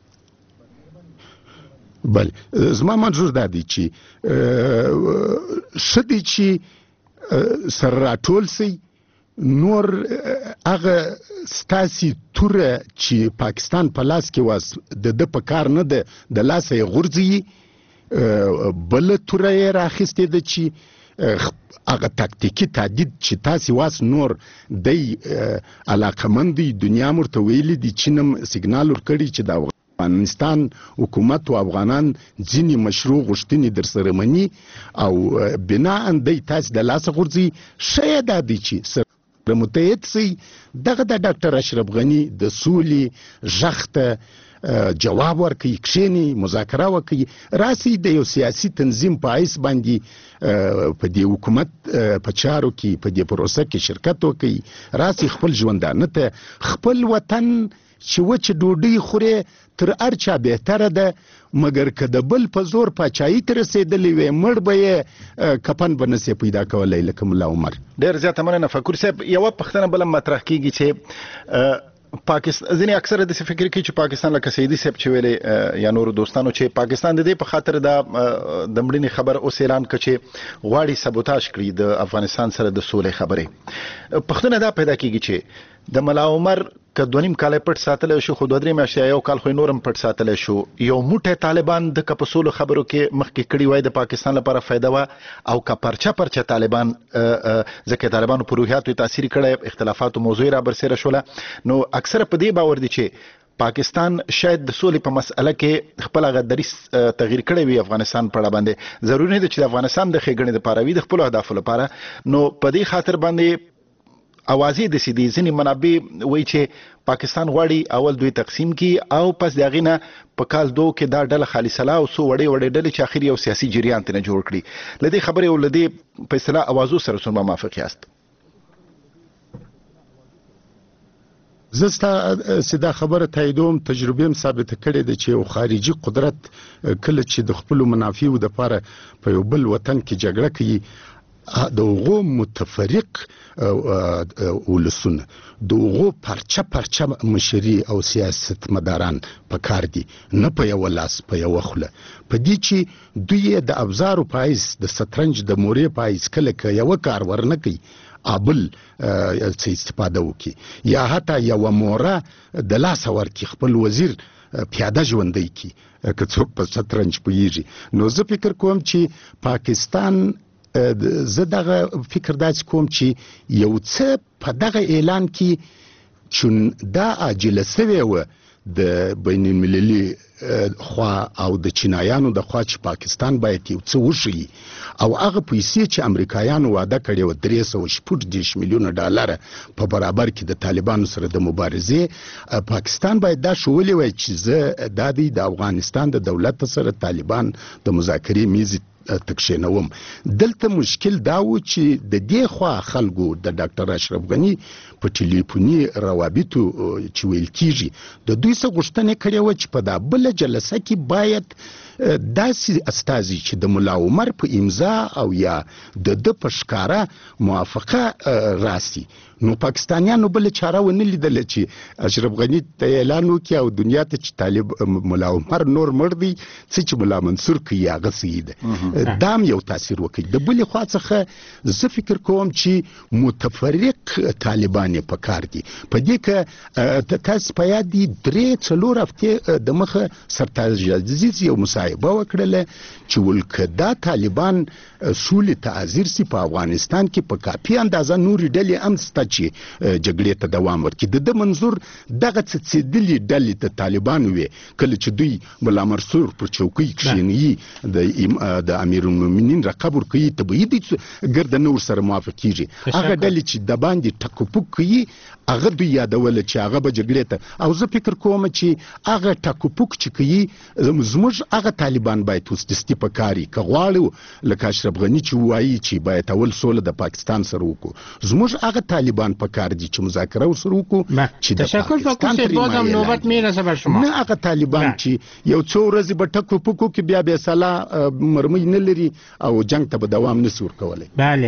بله زما منظور دا دی چې ښه دی چې سره راټول سئ، نور هغه ستاسې توره چې پاکستان په لاس کې واس د ده په کار نه ده، د لاسه یې غورځوي. بله توره یې راخیستې ده چې هغه تاکتیکي تهدید چې تاسې واس نور دی علاقمند دی، دنیا هم ورته ویلي دي، چین هم سیګنال ورکړي چې د افغانستان حکومت او افغانان ځینې مشروع غوښتنې در سره مني او بناء دی تاسې د لاسه غورځوي. ښه یې دا دی چې متحد سئ، دغه د ډاکټر اشرف غني د سولې غږ ته جواب ورکړي، کښېني مذاکره وکړي، راسئ د یو سیاسي تنظیم په حیث باندې په دې حکومت په چارو کې په دې پروسه کې شرکت وکړي، راسئ خپل ژوندانه ته، خپل وطن چې وچه ډوډۍ خورې تر هر چا بهتره ده، مګر که د بل په زور پاچایي ته رسېدلی وی مړ به یې کفن به نسې پیدا کولی لکه ملا عمر. ډېر زیاته مننه فکر صاحب. یوه پوښتنه بله مطرح کېږي چې پاکستان ځینې اکثره داسې فکر کوي چې پاکستان لکه سیدي صاحب چې ویلې یا نورو دوستانو چې پاکستان د دې په خاطر د مړینې خبر اوس اعلان کړ چې غواړي سبوتاژ کړي د افغانستان سره د سولې خبرې. پوښتنه دا پیدا کېږي چې د ملا عمر که 2.5 کاله پټ ساتلی شو، خو 2-3 میاشتې 1 کال خو یې نور هم پټ ساتلی شو، یو موټی طالبان د که په سولو خبرو کې مخکې کړي وای د پاکستان لپاره فایده وه، او که پرچه طالبان ځکه طالبانو په روحیاتو یې تاثیر کړی، اختلافاتو موضوع را برسېره شوله، نو اکثره په دې باور دي چې پاکستان شاید د سولې په مسأله کې خپل هغه دریځ تغییر کړی وي افغانستان په اړه باندې. ضروري نه ده چې د افغانستان د ښېګڼې دپاره وي، د خپلو اهدافو لپاره. نو په دې خاطر باندې اوازې د سیدي ځینې منابع وایي چې پاکستان غواړي اول دوی تقسیم کی او پس د هغې نه په کال 2 کې دا ډله خالص الله او څو وړې ډلې چې اخر یو سیاسي جریان ترې جوړ کړي. له دې خبرې او له دې په اصطلاح اوازو سره څومره موافق یاست؟ زه ستا دا خبره تاییدوم، تجربه هم ثابته کړې ده چې یو خارجي قدرت کله چې د خپلو منافعو دپاره په یو بل وطن کې جګړه کوي، د هغو متفرق ولسونه، د هغو پرچه مشري او سیاستمداران په کار دي، نه په یوه لاس په یوه خوله، په دې چې دوی د ابزارو په حیث د شطرنج د مورې په حیث کله که یوه کار ورنه کوي ابل څه استفاده وکړي، یا حتی یوه موره د لاسه ورکړي، خپل وزیر پیاده ژوندۍ کی که څوک په شطرنج پوهیږي. نو زه فکر کوم چې پاکستان زه دغه فکر داسې کوم چې یو څه په دغه اعلان کې چون دا عاجله سوی و د بین المللي خوا او د چینایانو د خوا چې پاکستان باید یو څه وشي او هغه پیسې چې امریکایانو وعده کړې و 340 میلیونه ډالر په برابر کې د طالبانو سره د مبارزې، پاکستان باید دا شولې وای چې زه د افغانستان د دولت سره طالبان د مذاکرې میز تکشینوم. دلته مشکل دا و چې د دې خوا خلکو د ډاکټر اشرف غنی په ټلیفوني روابطو چې ویل کیږي د دوی څخه غوښتنه کړې و چې په دا بل جلسه کې باید داسې استازي چې د ملا عمر په امضا او یا د په ښکارا موافقه راسي. نو پاکستانیانو بل چاره ونه لیدل چې اشرف غنی ته اعلان وکړي او دنیا ته چې طالب ملا عمر نور مړ دی چې ملا منصور کوي هغه سید دام یو تاثیر وکړي. د بل خوا څخه زه فکر کوم چې متفرق طالبان په کار دي. په دې کې تاسو په یاد دي 3-4 هفته د مخه سرتاج عزیز یو مصاحبه وکړله چې ولکدا طالبان سولې تعذير سي په افغانستان کې په کافي اندازه نوري ډلې هم ست چې جګړې ته دوام ورکړي. د منظور دغه څه دلی ډلې ته طالبان وي کله چې دوی ملا منصور پر چوکۍ کښیني د امیر المؤمنین رقب ورکوي تبعید ګرد نور سره موافق کیږي. هغه ډلې چې د باندې ټکوپک کوي هغه دوی یادول چې هغه به جګړې ته او زه فکر کوم چې هغه ټکوپک چې کوي زموږ هغه طالبان باید وسدستي په کاری کغواړو لکه اشرف غنی چې وایي چې باید اول سوله د پاکستان سره وکړو. زموږ هغه طالبان په کار دي چې مذاکره وسره وکړو چې د پاکستان بازم نوبت میرسه بر شما. نه هغه طالبان چې یو څو ورځې به ټکوپکو کې بیا سلا مرمۍ نه لري او جنگ ته به دوام نسور کولای.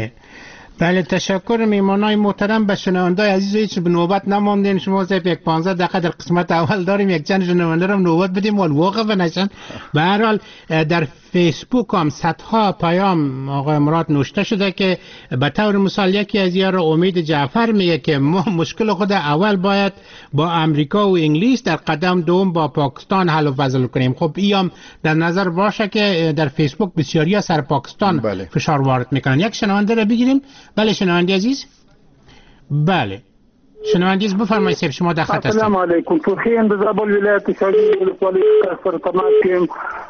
بله تشکر میمانای محترم. به شنوندای عزیز هیچ به نوبت نماندین. شما صرف 15 دقیقه در قسمت اول داریم، یک چند شنونده رو نوبت بدیم ولی واقف نشن. به هر حال در فیسبوک هم صدها پیام آقای مراد نوشته شده که به طور مثال یکی از یار امید جعفر میگه که ما مشکل خود اول باید با امریکا و انگلیس، در قدم دوم با پاکستان حل و فصل کنیم. خب این در نظر باشه که در فیسبوک بسیاری سر پاکستان فشار وارد میکنن. یک شنونده رو بگیریم. بله شنونده عزیز. بله شنونده عزیز بفرمایید صاحب شما در خط هستید. السلام علیکم. توخین د زابل ولایت شاجوی ولسوالۍ سره تماس کوم.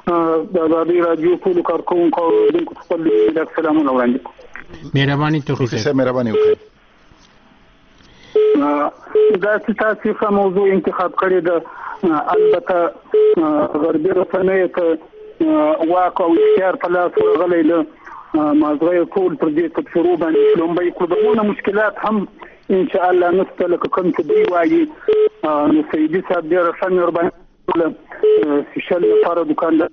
د رادیو ټول کارکونکو د خپل سلامونه وړاندې کوم. مهرباني توخی صاحب مهرباني وکړئ. دا چې تاسو موضوع انتخاب کړی د البته غربي رسنیو ته واقع او اختیار په لاس ورغلی له مازغه ټول پر دې تفسیرو باندې لومبۍ کومه مشکلات هم ان شاء الله نسته لکه کوم چې دی وایي نو سیدي صاحب ډېر ښه مهرباني سیشل لپاره دکاندار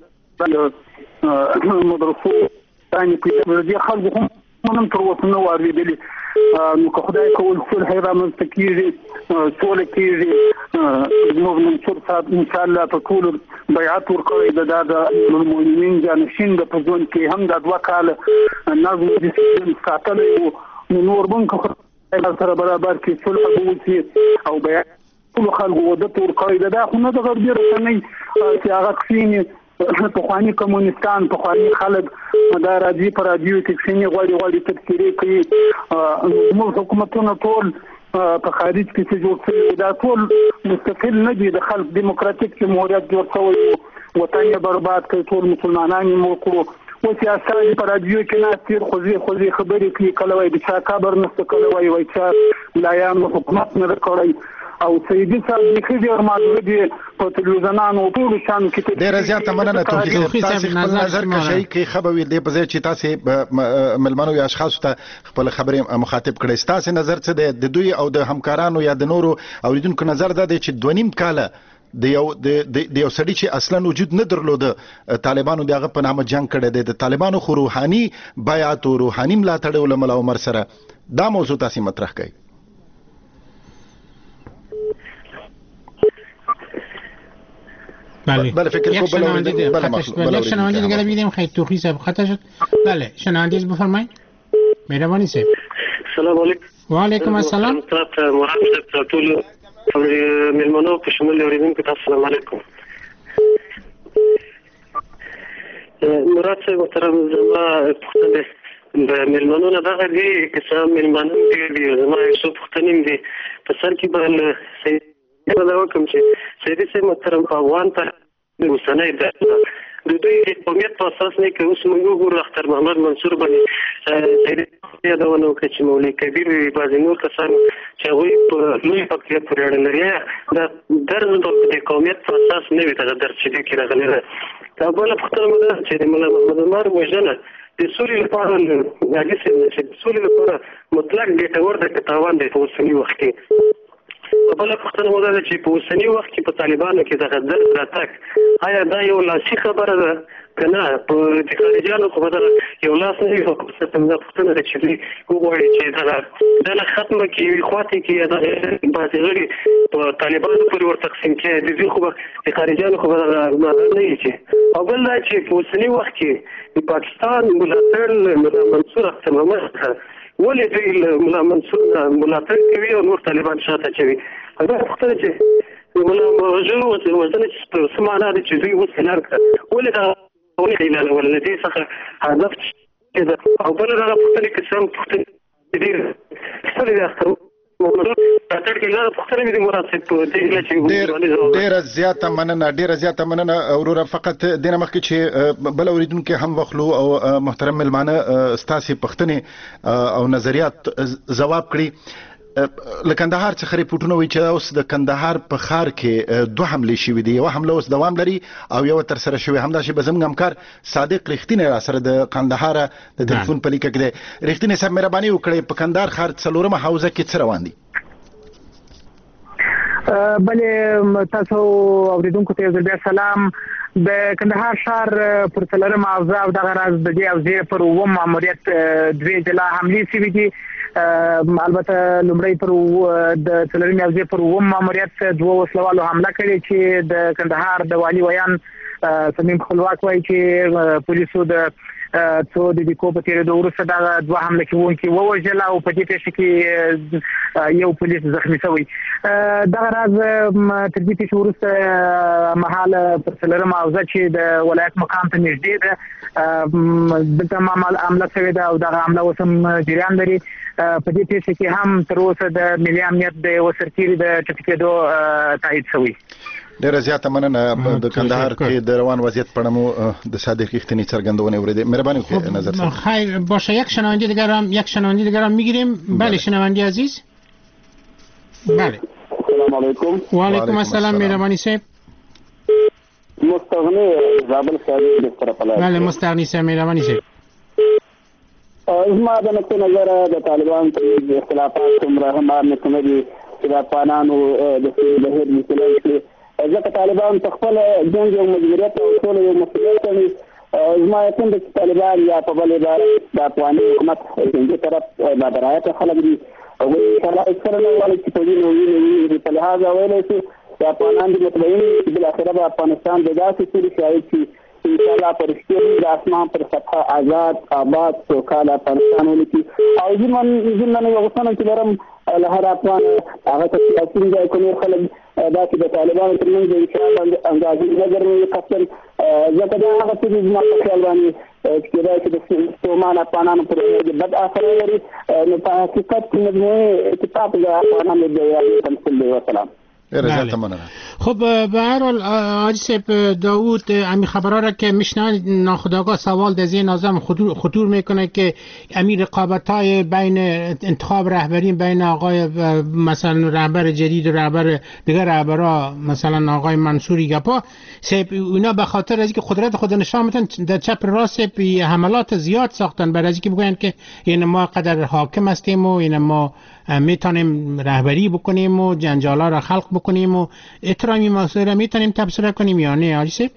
مدرسو باندې په دې خلکو هم تر اوسه نه واردېدلي. نو که خدای کول صلح رامنځته کېږي سوله کېږي زموږ منصور صاحب ان شاء الله په ټولو بیعت ورکړی د المؤمنین جانشین د په ژوند کې هم د 2 کاله نظم ډیسپلین ساتلی و. نو نور بنکه سره برابر کې صلح وشي او بیعت ټولو خلکو ودت ورکړی. دا خو نه د غربي رسنۍ چې هغه کښیني پخواني کمونستان پخواني خلک دا راځي په رادیو کې کښیني غواړي تفسیرې کوي. زموږ حکومتونه ټول په خارج کې چې جوړ شوي دا ټول مستقل نه دي. د خلک دیموکراتیک جمهوریت جوړ شوی وطن یې برباد کړي ټول مسلمانان یې مړ کړو. اوس یې استازي په رادیو کې ناست خوځې خبرې کوي کله وایي د چا قبر نشته کله وایي چې لایان حکومت نه کړی او سیدي صاحب د خېږي ارمانونه دي په تلویزیونانو ټول شان کې ډېر زیات مننه. توفیق تاسو خپل نظر کشي کې خبروي د په ځای چې تاسو ملمنو یا اشخاص ته خپل خبرې مخاطب کړئ. تاسو نظر څه دی د دوی او د همکارانو یا د نورو اوریدونکو نظر دا دی چې 2.5 کاله د یو سړي چې اصلا وجود نه درلوده طالبانو دغه په نامه جنگ کړی دی د طالبانو خو روحاني بیعت او روحاني ملاتړ ول ملا عمر سره دا موضوع تاسو مطرح کړئ. بله فکر کنم یک شنونده دیگه بگیریم. خیلی توخی صاحب خطا شد. بله شنونده از بفرمایید. مهربانی صاحب. سلام علیکم. و علیکم السلام. مرحبا ټول ملمنو په شمول اوریدونکو تاسو سلام علیکم. مراد صاحب محترم زما پوښتنه د مېلمنو نه دغه دي که څه مېلمانه ډېر دي زما یو څو پوښتنې دي په سر کې به له سیدي دا وکړم چې سیدي صاحب محترم افغان ته اوسنی د دوی قومیت په اساس نه کې اوس موږ وګورو اختر محمد منصور باندې سیدي یادونه وکړه چې مولوي کبیر بعضې نور کسان چې هغوی په لوی فقریت پورې اړه لري دا درز به د قومیت په اساس نه وي دغه درد چې دې کې راغلی ده دا بله پوښتنه مو ده چې د ملا محمد عمر وژنه د سولې لپاره حاجي صاحب چې د سولې لپاره مطلق ګټور ده که تاوان دی په اوسني وخت کې بله پوښتنه مو دا ده چې په اوسني وخت کې په طالبانو کې دغه درد راتګ آیا دا یو لاسي خبره ده که نه په د خارجیانو خو به دغه یو لاس نه وي خو دا پوښتنه ده چې دوی وغواړي چې دغه ډله ختمه کړي یوې خواته کړي یا دغه بعضې غړي په طالبانو پورې ورتقسیم کړي د دوی خو به د خارجیانو خو به دغه نه وي چې او بل دا چې په اوسني وخت کې د پاکستان ملاتړ ملا منصور اختر محمد ولې دوی ملا منصور ملاتړ کوي او نور طالبان شاته اچوي دا پوښتنه چې ملا وژنه چې څه معنا ده چې دوی اوس اعلان کړه ولې دا ولې اعلانول له دې څخه هدف چې ده او بله دغه پوښتنې که څه هم پوښتنې ډېر ستړي دي اختر ډیره زیاته مننه وروره فقط دینه مخکې چې بل اوریدونکو هم وخلو او محترم ملمانه ستاسو پښتنې او نظریات جواب کړي له کندهار څخه ریپورتونه وایي چې اوس د کندهار په ښار کې دوه حملې شوې دي یوه حمله اوس دوام لري او یوه ترسره شوې همداسې به زموږ همکار صادق رښتینی راسره د قندهار د تلیفون په لیکه کې دی رښتینی صاحب مهرباني وکړئ په کندهار ښار څلورمه حوزه کې څه روان دي بلې تاسو اوریدونکو ته بیا سلام د کندهار ښار پر څلورمه حوزه او دغه راز د دې حوزې پر اووم ماموریت دوې جلا حملې شوې دي البته لومړی پر د څلورمې حوزې پر اووم ماموریت دوه وسلوالو حمله کړې چې د کندهار د والي ویان صمیم خپلواک وایي چې پولیسو د څو د دیکو په تیرېدو وروسته دغه دوه حمله کوونکي ووژل او په دې پیښه کې یو پولیس زخمي شوی دغه راز تر دې پیښې وروسته مهال پر څلورمه حوزه چې د ولایت مقام ته نږدې ده دلته حمله شوې ده او دغه حمله اوس هم جریان لري په دې پیښه کې هم تر اوسه د ملي امنیت د یوه سرتیري د ټپي کېدو تایید شوی ډیره زیاته مننه د کندهار کې د روان وضعیت په اړه مو د صادق رښتینی څرګندونه اوریدې مهرباني وکړئ نظر خیر باشه یک شنونده دیگر هم میگیریم بله شنونده عزیز بله السلام علیکم و علیکم السلام مهربانی صاحب مستغنی زابل صاحب بله مستغنی صاحب مهربانی صاحب زما د نقطې نظره د طالبان په اختلافات څومره همار نه کومه دي چې د افغانانو د بهیر مثلث کې ځکه طالبان په خپل جنګ یو مجبوریت او ټول یو مسؤلیت کوي زما یقین دی چې طالبان یا په بل عبارت د افغاني حکومت څنګه طرف مدرایت خلک دي او کله اکثر نه وایي چې په دې نوې په لحاظ ویلای شي چې افغانان دې مطمئن چې بل اخره به افغانستان د داسې سوري شاید چې ان شاء الله پرشتي د اسمان پر سطح آزاد آباد سوکاله افغانستان ولکي او ځمن یو غوښتنه چې لرم له هر افغان هغه ته چې ځای کوي خلک دا چې د طالبانو ترمنځ د انشاءالله اندازې نظر نه کسر ځکه دا هغه څه چې زما په خیال باندې چې دا چې د ستومان افغانانو پر بد اثر لري نو په حقیقت کې مجموعي اتفاق د افغانانو د تمثیل دی وسلام خب به هر حال حاجی صاحب داوود امی خبرها را که میشنن ناخودآگاه سوال در ذهن آدم خطور میکنه که امی رقابت‌های بین انتخاب رهبری بین آقای مثلا رهبر جدید و رهبر دیگر رهبرها مثلا آقای منصوری گپا صاحب اینا به خاطر از اینکه قدرت خود نشان میدن در چپ راست حملات زیاد ساختن برای اینکه بگوین که این ما قدر حاکم هستیم و این ما میتونیم رهبری بکنیم و جنجالا را خلق بکنیم و احترامی مسائل را میتونیم تبصره کنیم یا نه حاجی صاحب؟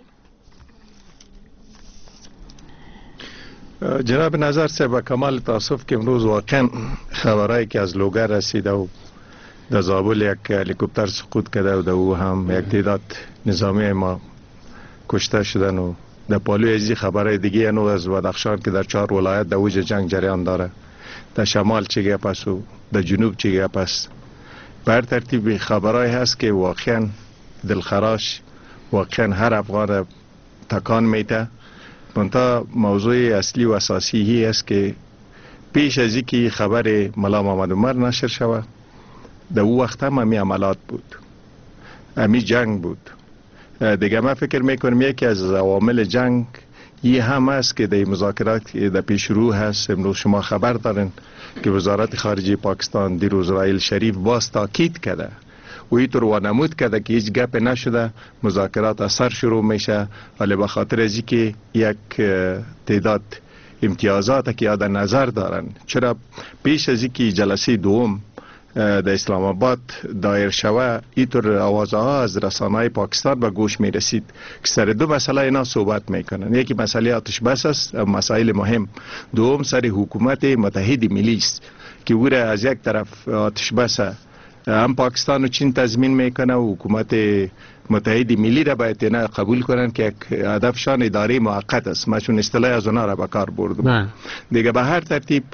جناب نظر صاحب کمال تاسف که امروز واقعا خبرایی که از لوگر رسیده و در زابل یک هلیکوپتر سقوط کرده و در او هم یک تعداد نظامی ما کشته شدن و در پالوی ازی خبرهای دیگه نو از بدخشان که در 4 ولایت در اوج جنگ جریان داره در شمال چه گپ است و در جنوب چه گپ است بر ترتیب خبرهای هست که واقعا دلخراش واقعا هر افغان تکان میته منتها موضوع اصلی و اساسی هی است که پیش از اینکه خبر ملا محمد عمر نشر شود در او وقت هم همی عملات بود، همی جنگ بود. دیگه من فکر میکنم یکی از عوامل جنگ یه هم است که در مذاکرات در پیش رو هست. امروز شما خبر دارین که وزارت خارجه پاکستان دیروز رائل شریف باز تاکید کرده و اینطور وانمود کرده که هیچ گپ نشده، مذاکرات اثر شروع میشه، ولی به خاطر از اینکه یک تعداد امتیازات که در نظر دارن. چرا پیش از اینکه جلسه دوم در اسلام آباد دایر شوه اینطور آوازه ها از رسانه‌های پاکستان به گوش می رسید که سر دو مسئله اینا صحبت میکنن. یکی مسئله آتش بس است، مسائل مهم. دوم سر حکومت متحد ملی است که او را از یک طرف آتش بس هم پاکستان و چین تضمین میکنه و حکومت متحد ملی را باید اینا قبول کنن که یک هدفشان اداره موقت است. من چون اصطلاح از اونا را به کار بردم. دیگه به هر ترتیب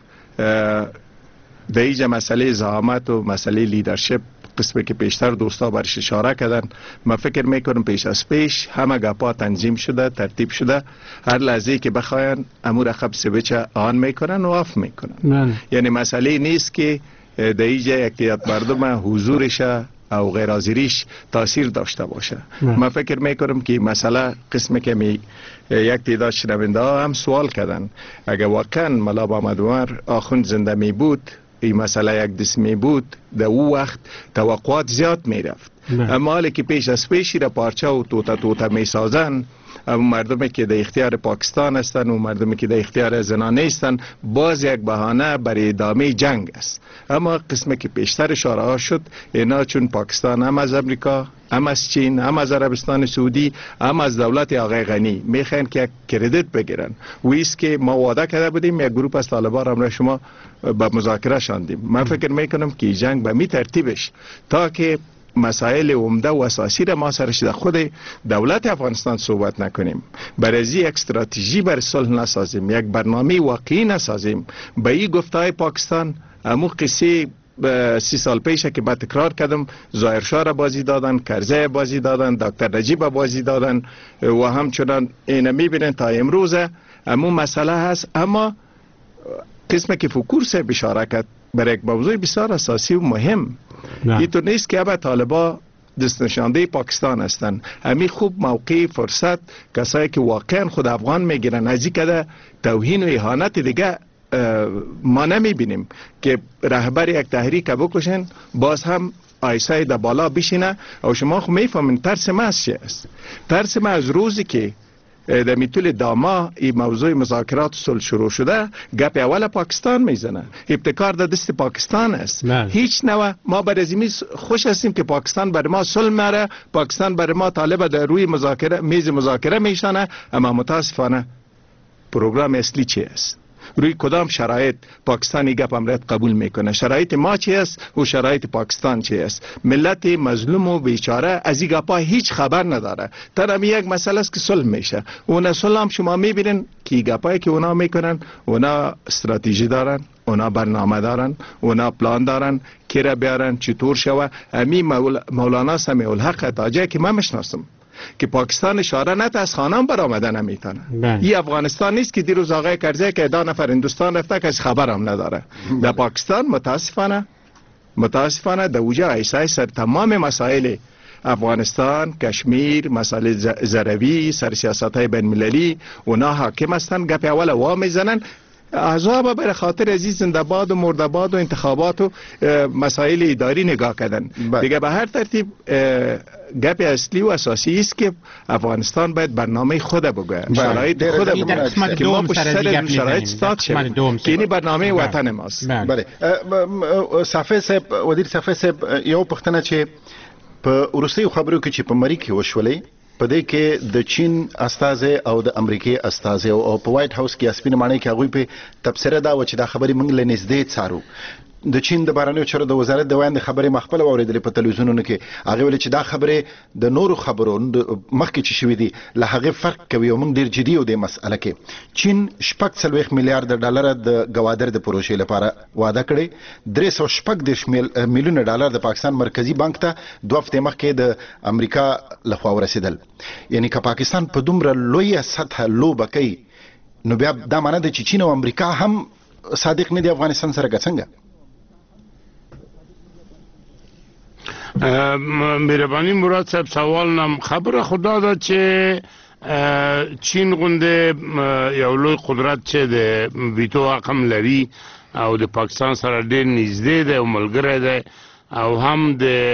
در اینجا مسئله زعامت و مسئله لیدرشپ قسمی که پیشتر دوستا برش اشاره کردن، من فکر میکنم پیش از پیش همه گپا تنظیم شده، ترتیب شده. هر لحظه که بخواین امور خب سویچ آن میکنن و آف میکنن. یعنی مسئله نیست که در اینجا یک مردم حضورش او غیر حاضریش تاثیر داشته باشه. من فکر میکنم که مسئله قسمی که یک تعداد شنونده ها هم سوال کردن، اگر واقعا ملا محمد عمر آخوند زنده می بود، این مسئله یک دست می بود، در او وقت توقعات زیاد می رفت. اما حالی که پیش از پیشی را پارچه و توتا می سازن، اما مردمی که در اختیار پاکستان هستند و مردمی که در اختیار زنان نیستند، باز یک بهانه برای ادامه جنگ است. اما قسمی که پیشتر اشاره ها شد، اینا چون پاکستان هم از امریکا، هم از چین، هم از عربستان سعودی، هم از دولت آقای غنی میخواین که یک کردیت بگیرن. و ایست که ما وعده کرده بودیم یک گروپ از طالبان را شما به مذاکره شاندیم. من فکر میکنم که جنگ به می ترتیبش تا که مسائل عمده و اساسی را ما سرش در خود دولت افغانستان صحبت نکنیم، برای یک استراتژی بر صلح نسازیم، یک برنامه واقعی نسازیم. به این گفتهای پاکستان امو قصه 30 سال پیش که با تکرار کردم، ظاهرشاه را بازی دادن، کرزی بازی دادن، دکتر نجیب بازی دادن و همچنان این میبینن تا امروز امو مسئله هست. اما قسمه که فکور سے اشاره کرد برای یک موضوع بسیار اساسی و مهم، اینطور نیست که ابا طالبا دست نشانده پاکستان هستند. همین خوب موقع فرصت کسایی که واقعا خود افغان میگیرن از این کده توهین و اهانت دیگه ما نمیبینیم که رهبر یک تحریک بکشن باز هم آیسای در بالا بشینه. و شما خب میفهمین ترس ما از چی است؟ ترس ما از روزی که در میطول داما این موضوع مذاکرات صلح شروع شده، گپ اول پاکستان میزنه، ابتکار در دست پاکستان است. هیچ نوع ما بر ازمی خوش هستیم که پاکستان بر ما صلح مره، پاکستان بر ما طالب در روی مذاکره میز مذاکره میشانه. اما متاسفانه پروگرام اصلی چی است؟ روی کدام شرایط پاکستانی گپ امرت قبول میکنه؟ شرایط ما چی است و شرایط پاکستان چی است؟ ملت مظلوم و بیچاره از این گپا هیچ خبر نداره. تنها یک مسئله است که صلح میشه. اون صلح هم شما میبینین که گپایی که اونا میکنن، اونا استراتژی دارن، اونا برنامه دارن، اونا پلان دارن که را بیارن چطور شوه. امی مولانا سمیع الحق تاجی که من میشناسم که پاکستان اشاره نت از خانم برآمده نمیتونه. این افغانستان نیست که دیروز آقای کرزی که 10 نفر هندوستان رفته که خبر هم نداره. در پاکستان متاسفانه در اوجه ایسای سر تمام مسائل افغانستان، کشمیر، مسائل زروی، سر سیاست های بین المللی اونا حاکم هستن. گپ اول وا میزنن، احزاب برای خاطر عزیز زنده‌باد و مرده‌باد و انتخابات و مسائل اداری نگاه کردن. دیگه به هر ترتیب گپ اصلی و اساسی است که افغانستان باید برنامه خود بگه، شرایط خود بگه که ما پشت سر شرایط استاد شویم که این برنامه وطن ماست. بله صافی صاحب، وزیر صافی صاحب، یو پښتنه چې په ورستیو خبرو کې چې په مری کې وشولې په دې کې د چین استازي او د امریکای استازي او په وایټ هاوس کې اسپین معنی کې هغه په تبصره دا و چې دا خبرې موږ له نږدې څارو. د چین د بهرنیو چارو د وزارت د ویاند خبرې مخبل اوریدلې په تلویزیونونو کې هغه ویل چې دا خبرې د نورو خبرو مخکې چې شوې دي له هغه فرق کوي او موږ ډیر جدي یو د مسأله کې چین 40 میلیارډ ډالر د گوادر د پروژې لپاره وعده کړې 314 میلیون ډالر د پاکستان مرکزی بانک ته 2 هفته مخکې د امریکا لخوا ورسېدل یعنی که پاکستان په دومره لویه سطح لوبه کوي نو بیا دا معنی ده چې چین او امریکا هم صادق نه دی افغانستان سره څنګه مهرباني مراد صاحب سوال نم خبره خدا ده چې چین غونډه یو لوی قدرت چې د ویټو حق لري او د پاکستان سره ډېر نږدې ده او ملګری ده او هم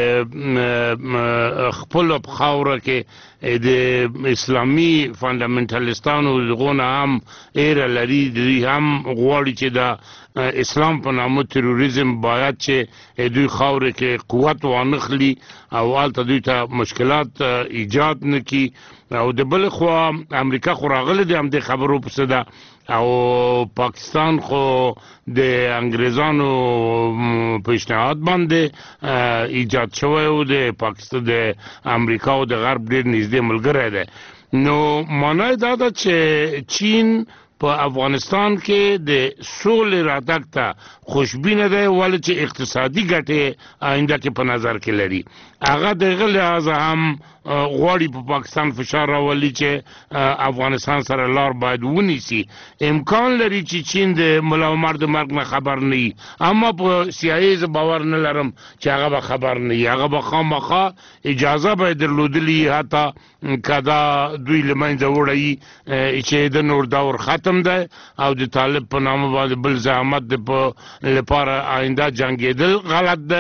د خپل په خاوره کې د اسلامي فاندامنټالیستانو دغونه هم ایره لري دوی هم غواړي چې د اسلام په نامه تروریزم باید چې دوی خاوره کې قوت وانخلي او هلته دوی ته مشکلات ایجاد نکي او د بل خوا امریکا خو راغلی دی هم د خبرو پسې ده او پاکستان خو د انګریزانو پیشنهاد باندې ایجاد شوی او د پاکستان د امریکا او د غرب ډېر نږدې ملګری دی نو معنی دا ده چې چین په افغانستان کې د سولې راتګ ته خوشبینه دی ولې چې اقتصادي ګټې آینده کې په نظر کې لري هغه دغه لحاظه هم غواړي په پاکستان فشار راولي چې افغانستان سره لار باید ونیسي امکان لري چې چین د ملا عمر د مرګ نه خبر نه وي اما په CIA زه باور نه لرم چې هغه به خبر نه وي هغه به خامخا اجازه به درلودلي حتی که دا دوی له منځه وړي چې د نور دور ختم دی او د طالب په نامه باندې بل زحمت د لپاره آینده جنګېدل غلط دی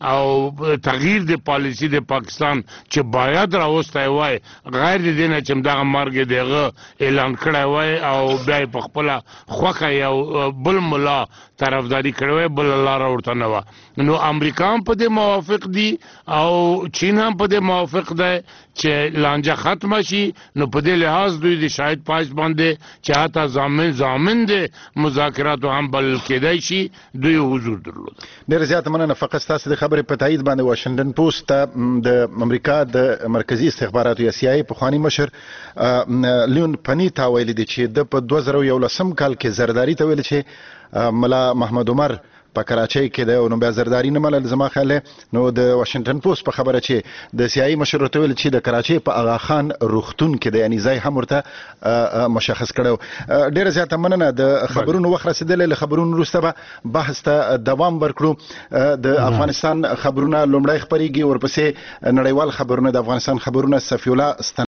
او تغییر د پالیسي د پاکستان چې باید راوستی وای غیر د دې نه چې همدغه مرګ دغه اعلان کړی وای او بیا یې په خپله خوښه یو بل ملا طرفداري کړې وای بله لاره ورته نه وه نو امریکا هم په دې موافق دي او چین هم په دې موافق دی چې لانجه ختمه شي نو په دې لحاظ دوی د شاهد پاس باندې چې حتی ضامن د مذاکراتو هم بلل کېدای شي دوی حضور درلود ډېره زیاته مننه فقط ستاسو د خبرې په تایید باندې واشنګټن پوسټ ته د امریکا د مرکزی استخباراتو یا CIA پخوانی مشر لیون پنیتا ویلي دی چې د په 2011 کال کې زرداری ته ویل چې ملا محمد عمر په کراچۍ کې د نو بیا زرداری نه منل زما خیال نو د واشنګټن پوسټ په خبره چې د CIA مشر ته ویل چې د کراچۍ په اغا خان روغتون کې د یعنی ځای هم ورته مشخص کړو ډیره زیاته مننه د خبرونو وخت رسیدل له خبرونو وروسته به بحث ته دوام ورکړو د افغانستان خبرونه لومړی خبريږي ورپسې نړیوال خبرونه د افغانستان خبرونه صفی الله